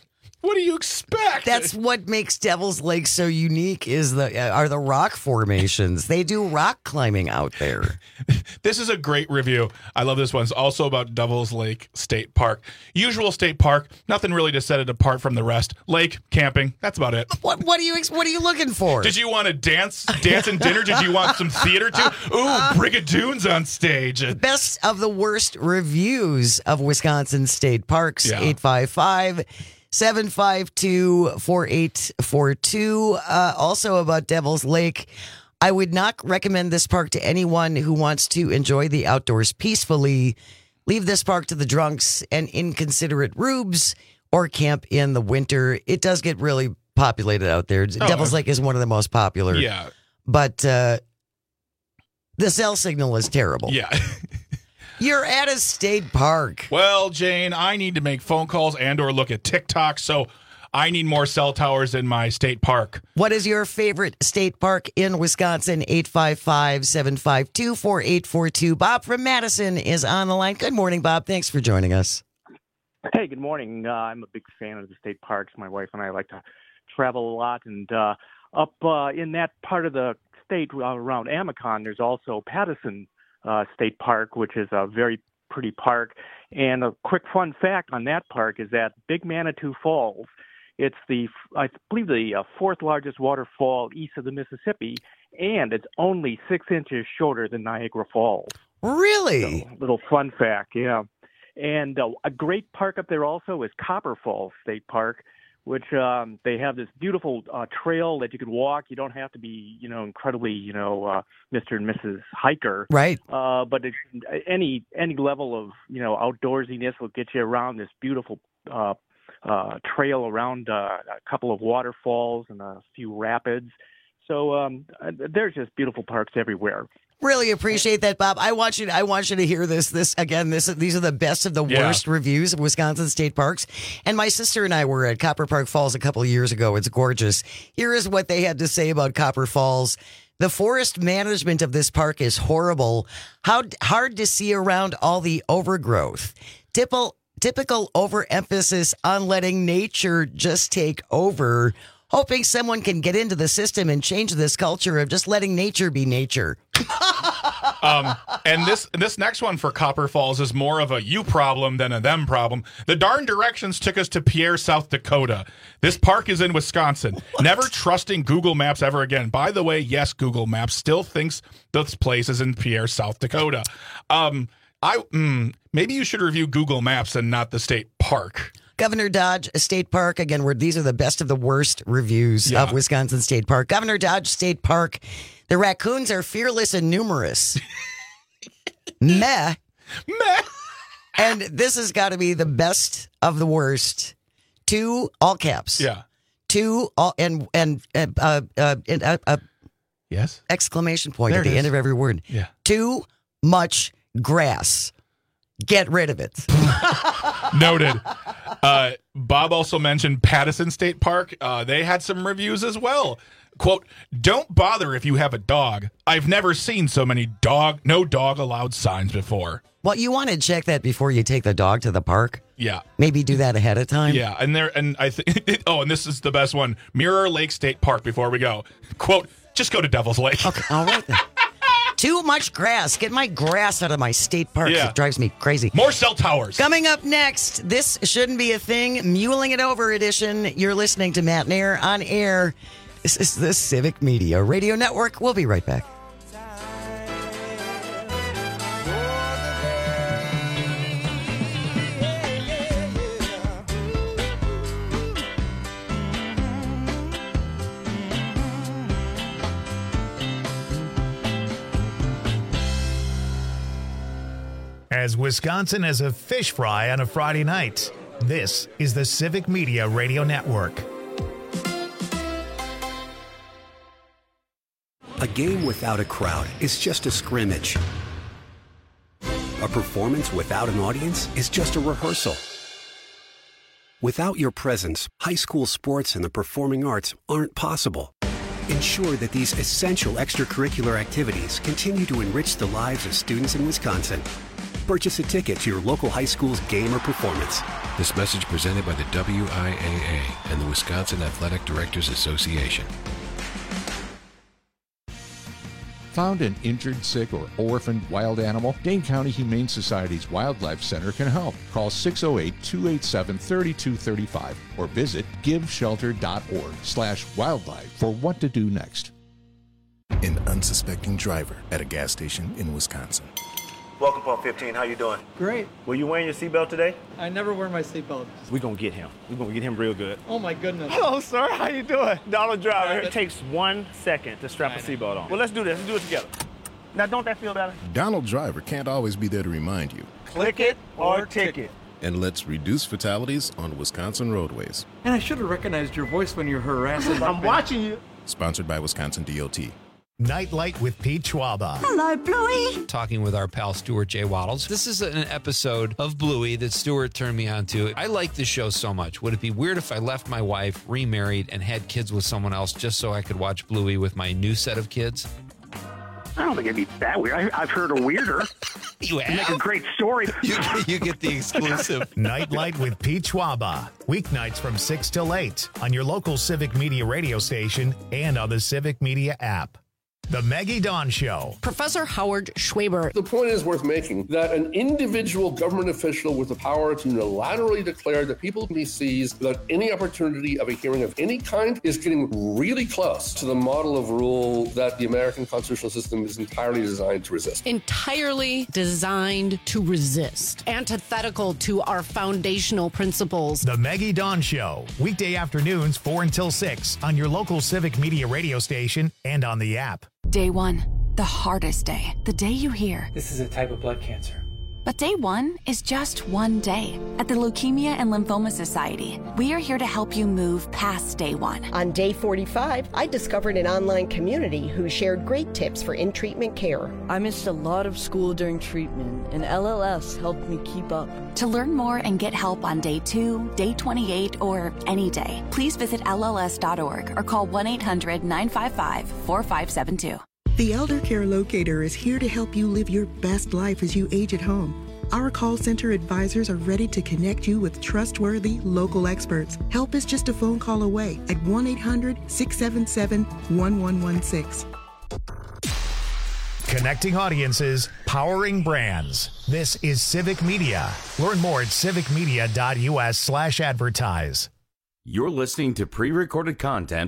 What do you expect? That's what makes Devil's Lake so unique are the rock formations. They do rock climbing out there. This is a great review. I love this one. It's also about Devil's Lake State Park. Usual state park, nothing really to set it apart from the rest. Lake, camping, that's about it. What are you looking for? Did you want to dance and dinner? Did you want some theater too? Ooh, Brigadoon's on stage. Best of the worst reviews of Wisconsin state parks. 855-752-4842. Also about Devil's Lake. I would not recommend this park to anyone who wants to enjoy the outdoors peacefully. Leave this park to the drunks and inconsiderate rubes or camp in the winter. It does get really populated out there. Devil's Lake is one of the most popular. Yeah. But the cell signal is terrible. Yeah. You're at a state park. Well, Jane, I need to make phone calls and or look at TikTok, so I need more cell towers in my state park. What is your favorite state park in Wisconsin? 855-752-4842. Bob from Madison is on the line. Good morning, Bob. Thanks for joining us. Hey, good morning. I'm a big fan of the state parks. My wife and I like to travel a lot, and up in that part of the state around Amicon, there's also Pattison State Park, which is a very pretty park. And a quick fun fact on that park is that Big Manitou Falls, it's I believe the fourth largest waterfall east of the Mississippi, and it's only 6 inches shorter than Niagara Falls. Really? So, little fun fact, yeah. And a great park up there also is Copper Falls State Park, which they have this beautiful trail that you could walk. You don't have to be, incredibly, Mr. and Mrs. Hiker. Right. But any level of, outdoorsiness will get you around this beautiful trail around a couple of waterfalls and a few rapids. So there's just beautiful parks everywhere. Really appreciate that, Bob. I want you to hear this. These are the best of the worst reviews of Wisconsin state parks. And my sister and I were at Copper Park Falls a couple of years ago. It's gorgeous. Here is what they had to say about Copper Falls. The forest management of this park is horrible. How hard to see around all the overgrowth. Typical overemphasis on letting nature just take over. Hoping someone can get into the system and change this culture of just letting nature be nature. And this next one for Copper Falls is more of a you problem than a them problem. The darn directions took us to Pierre, South Dakota. This park is in Wisconsin. What? Never trusting Google Maps ever again. By the way, yes, Google Maps still thinks this place is in Pierre, South Dakota. Maybe you should review Google Maps and not the state park. Governor Dodge State Park, again, these are the best of the worst reviews of Wisconsin State Park. Governor Dodge State Park, the raccoons are fearless and numerous. Meh. And this has got to be the best of the worst. 2 all caps. Yeah. 2 all yes. Exclamation point at the end of every word. Yeah. Too much grass. Get rid of it. Noted. Bob also mentioned Pattison State Park. They had some reviews as well. Quote, don't bother if you have a dog. I've never seen so many no dog allowed signs before. Well, you want to check that before you take the dog to the park? Yeah. Maybe do that ahead of time? Yeah, and I think and this is the best one. Mirror Lake State Park before we go. Quote, just go to Devil's Lake. Okay, all right then. Too much grass. Get my grass out of my state parks. Yeah. It drives me crazy. More cell towers. Coming up next, this shouldn't be a thing. Muling It Over edition. You're listening to Matt Nair on air. This is the Civic Media Radio Network. We'll be right back. As Wisconsin has a fish fry on a Friday night, this is the Civic Media Radio Network. A game without a crowd is just a scrimmage. A performance without an audience is just a rehearsal. Without your presence, high school sports and the performing arts aren't possible. Ensure that these essential extracurricular activities continue to enrich the lives of students in Wisconsin. Purchase a ticket to your local high school's game or performance. This message presented by the WIAA and the Wisconsin Athletic Directors Association. Found an injured, sick, or orphaned wild animal? Dane County Humane Society's Wildlife Center can help. Call 608-287-3235 or visit giveshelter.org/wildlife for what to do next. An unsuspecting driver at a gas station in Wisconsin. Welcome, Pump 15. How you doing? Great. Were you wearing your seatbelt today? I never wear my seatbelt. We're going to get him. We're going to get him real good. Oh, my goodness. Hello, sir. How you doing? Donald Driver. It takes 1 second to strap a seatbelt on. Well, let's do this. Let's do it together. Now, don't that feel better? Donald Driver can't always be there to remind you. Click it or ticket. And let's reduce fatalities on Wisconsin roadways. And I should have recognized your voice when you're harassing. I'm watching you. Sponsored by Wisconsin DOT. Nightlight with Pete Schwaba. Hello, Bluey. Talking with our pal Stuart J. Waddles. This is an episode of Bluey that Stuart turned me on to. I like this show so much. Would it be weird if I left my wife, remarried, and had kids with someone else just so I could watch Bluey with my new set of kids? I don't think it'd be that weird. I've heard a weirder. You have? Make a great story. You get the exclusive. Nightlight with Pete Schwaba. Weeknights from 6 till 8 on your local Civic Media radio station and on the Civic Media app. The Maggie Dawn Show. Professor Howard Schwaber. The point is worth making that an individual government official with the power to unilaterally declare that people can be seized without any opportunity of a hearing of any kind is getting really close to the model of rule that the American constitutional system is entirely designed to resist. Entirely designed to resist. Antithetical to our foundational principles. The Maggie Dawn Show. Weekday afternoons 4 until 6 on your local Civic Media radio station and on the app. Day 1, the hardest day. The day you hear, this is a type of blood cancer. But day 1 is just one day. At the Leukemia and Lymphoma Society, we are here to help you move past day 1. On day 45, I discovered an online community who shared great tips for in-treatment care. I missed a lot of school during treatment, and LLS helped me keep up. To learn more and get help on day 2, day 28, or any day, please visit LLS.org or call 1-800-955-4572. The Elder Care Locator is here to help you live your best life as you age at home. Our call center advisors are ready to connect you with trustworthy local experts. Help is just a phone call away at 1-800-677-1116. Connecting audiences, powering brands. This is Civic Media. Learn more at civicmedia.us/advertise. You're listening to pre-recorded content.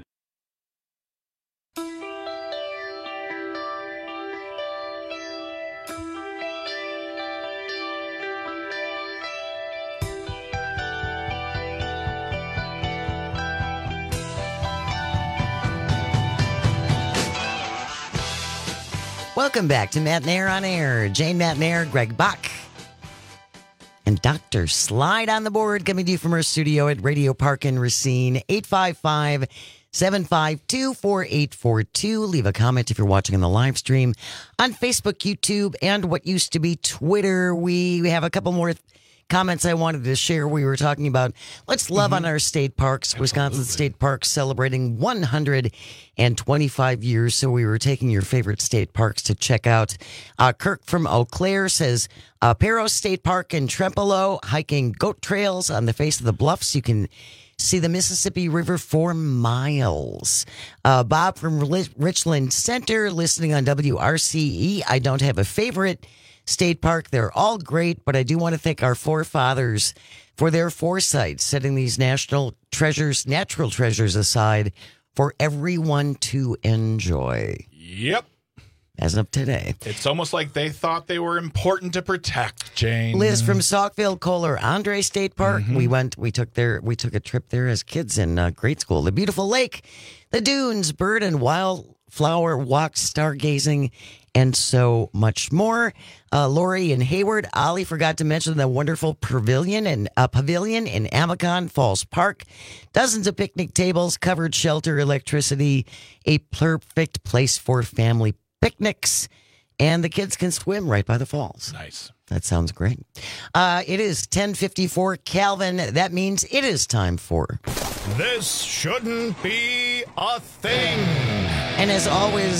Welcome back to Matt Nair on Air. Jane Matt Nair, Greg Bach, and Dr. Slide on the board, coming to you from our studio at Radio Park in Racine. 855-752-4842. Leave a comment if you're watching on the live stream on Facebook, YouTube, and what used to be Twitter. We have a couple more comments I wanted to share. We were talking about let's love on our state parks. Absolutely. Wisconsin State Parks celebrating 125 years. So we were taking your favorite state parks to check out. Kirk from Eau Claire says Perros State Park in Trempealeau, hiking goat trails on the face of the bluffs. You can see the Mississippi River for miles. Bob from Richland Center listening on WRCE. I don't have a favorite state park. They're all great, but I do want to thank our forefathers for their foresight, setting these natural treasures aside for everyone to enjoy. Yep. As of today. It's almost like they thought they were important to protect, Jane. Liz from Saukville, Kohler Andre State Park. We took a trip there as kids in grade school. The beautiful lake, the dunes, bird and wildflower walks, stargazing, and so much more. Lori in Hayward. Ollie forgot to mention the wonderful pavilion in Amicon Falls Park. Dozens of picnic tables, covered shelter, electricity, a perfect place for family picnics, and the kids can swim right by the falls. Nice. That sounds great. It is 10:54. Calvin, that means it is time for This Shouldn't Be a Thing. And as always,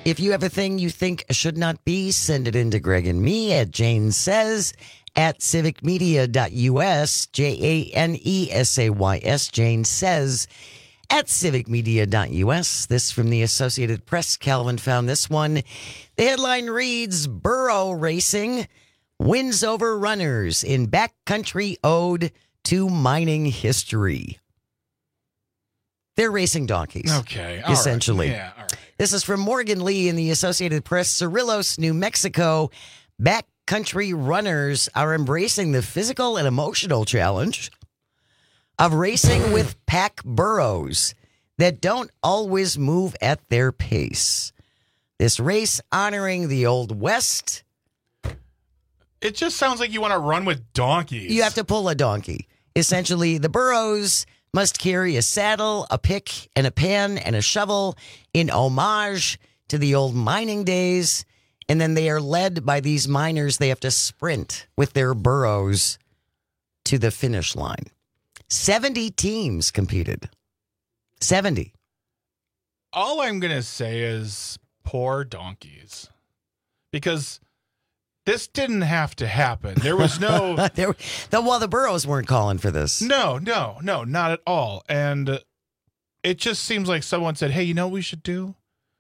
If you have a thing you think should not be, send it in to Greg and me at Jane Says at civicmedia.us, JANESAYS, Jane Says at civicmedia.us. This from the Associated Press. Calvin found this one. The headline reads, Burro Racing wins over runners in backcountry ode to mining history. They're racing donkeys. Okay. All essentially. Right. Yeah, all right. This is from Morgan Lee in the Associated Press. Cerrillos, New Mexico. Backcountry runners are embracing the physical and emotional challenge of racing with pack burros that don't always move at their pace. This race honoring the Old West. It just sounds like you want to run with donkeys. You have to pull a donkey. Essentially, the burros must carry a saddle, a pick, and a pan, and a shovel in homage to the old mining days. And then they are led by these miners. They have to sprint with their burros to the finish line. 70 teams competed. 70. All I'm going to say is poor donkeys. Because this didn't have to happen. There was no... the burros weren't calling for this. No, not at all. And it just seems like someone said, hey, you know what we should do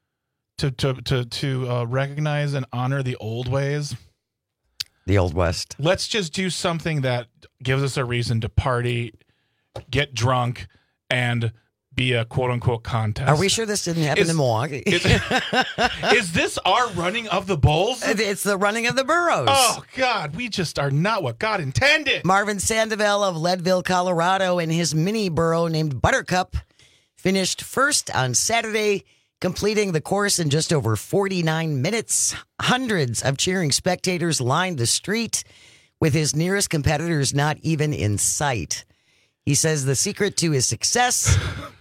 to recognize and honor the old ways? The Old West. Let's just do something that gives us a reason to party, get drunk, and be a quote-unquote contest. Are we sure this didn't happen in Milwaukee? Is this our running of the bulls? It's the running of the burros. Oh, God, we just are not what God intended. Marvin Sandoval of Leadville, Colorado, and his mini burro named Buttercup finished first on Saturday, completing the course in just over 49 minutes. Hundreds of cheering spectators lined the street, with his nearest competitors not even in sight. He says the secret to his success...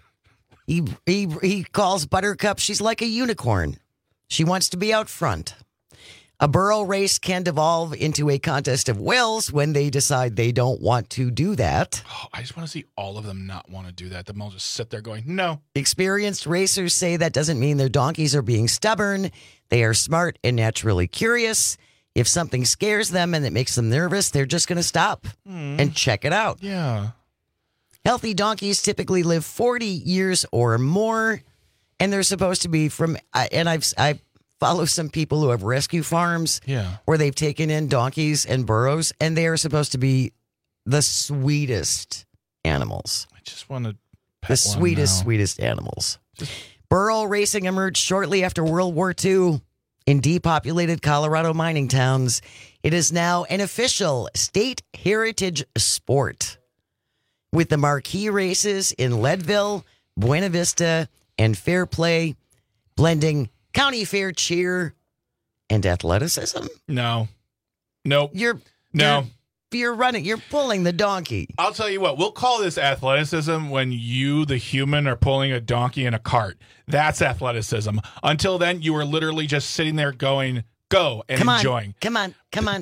He calls Buttercup, she's like a unicorn. She wants to be out front. A burro race can devolve into a contest of wills when they decide they don't want to do that. Oh, I just want to see all of them not want to do that. They'll all just sit there going, no. Experienced racers say that doesn't mean their donkeys are being stubborn. They are smart and naturally curious. If something scares them and it makes them nervous, they're just going to stop and check it out. Yeah. Healthy donkeys typically live 40 years or more, and they're supposed to be from. And I follow some people who have rescue farms, where they've taken in donkeys and burros, and they are supposed to be the sweetest animals. I just want to pet the sweetest animals. Burro racing emerged shortly after World War II in depopulated Colorado mining towns. It is now an official state heritage sport, with the marquee races in Leadville, Buena Vista, and Fairplay, blending county fair cheer and athleticism. No. Nope. You're running. You're pulling the donkey. I'll tell you what. We'll call this athleticism when you, the human, are pulling a donkey in a cart. That's athleticism. Until then, you are literally just sitting there going, go, and enjoying. Come on.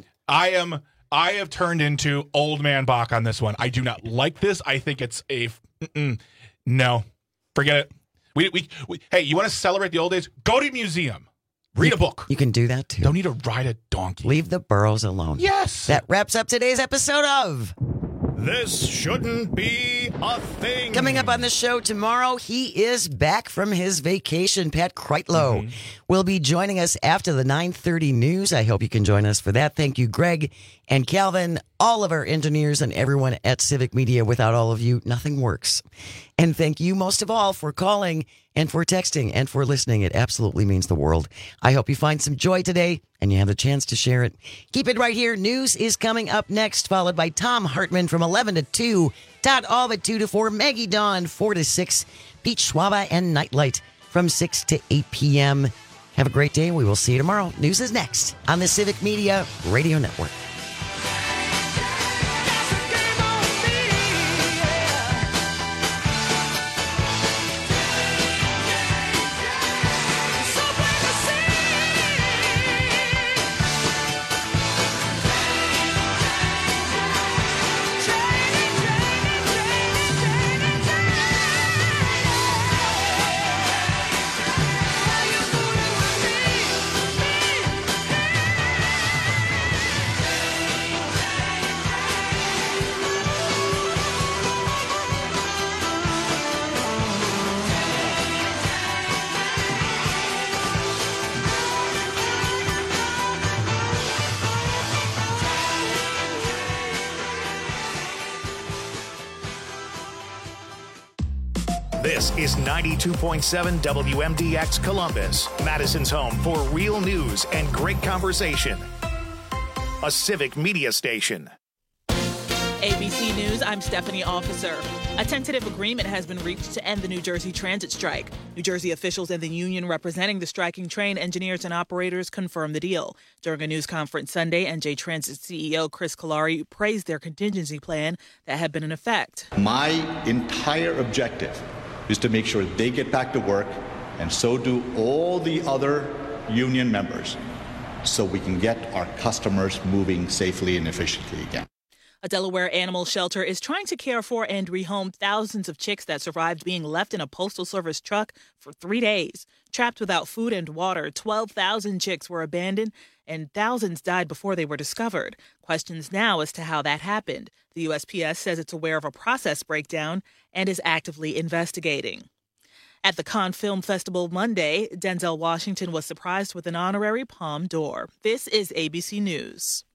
I have turned into old man Bach on this one. I do not like this. I think it's no. Forget it. We hey, you want to celebrate the old days? Go to a museum. Read a book. You can do that too. Don't need to ride a donkey. Leave the burros alone. Yes. That wraps up today's episode of This Shouldn't Be a Thing. Coming up on the show tomorrow, he is back from his vacation. Pat Kreitlow will be joining us after the 9:30 news. I hope you can join us for that. Thank you, Greg and Calvin, all of our engineers, and everyone at Civic Media. Without all of you, nothing works. And thank you most of all for calling and for texting and for listening. It absolutely means the world. I hope you find some joy today and you have the chance to share it. Keep it right here. News is coming up next, followed by Tom Hartman from 11 to 2, Todd Alva 2 to 4, Maggie Dawn 4 to 6, Pete Schwaba and Nightlight from 6 to 8 p.m. Have a great day. We will see you tomorrow. News is next on the Civic Media Radio Network. This is 92.7 WMDX Columbus, Madison's home for real news and great conversation. A civic media station. ABC News, I'm Stephanie Officer. A tentative agreement has been reached to end the New Jersey transit strike. New Jersey officials and the union representing the striking train engineers and operators confirmed the deal. During a news conference Sunday, NJ Transit CEO Chris Kalari praised their contingency plan that had been in effect. My entire objective is to make sure they get back to work, and so do all the other union members, so we can get our customers moving safely and efficiently again. A Delaware animal shelter is trying to care for and rehome thousands of chicks that survived being left in a Postal Service truck for 3 days. Trapped without food and water, 12,000 chicks were abandoned and thousands died before they were discovered. Questions now as to how that happened. The USPS says it's aware of a process breakdown and is actively investigating. At the Cannes Film Festival Monday, Denzel Washington was surprised with an honorary Palme d'Or. This is ABC News.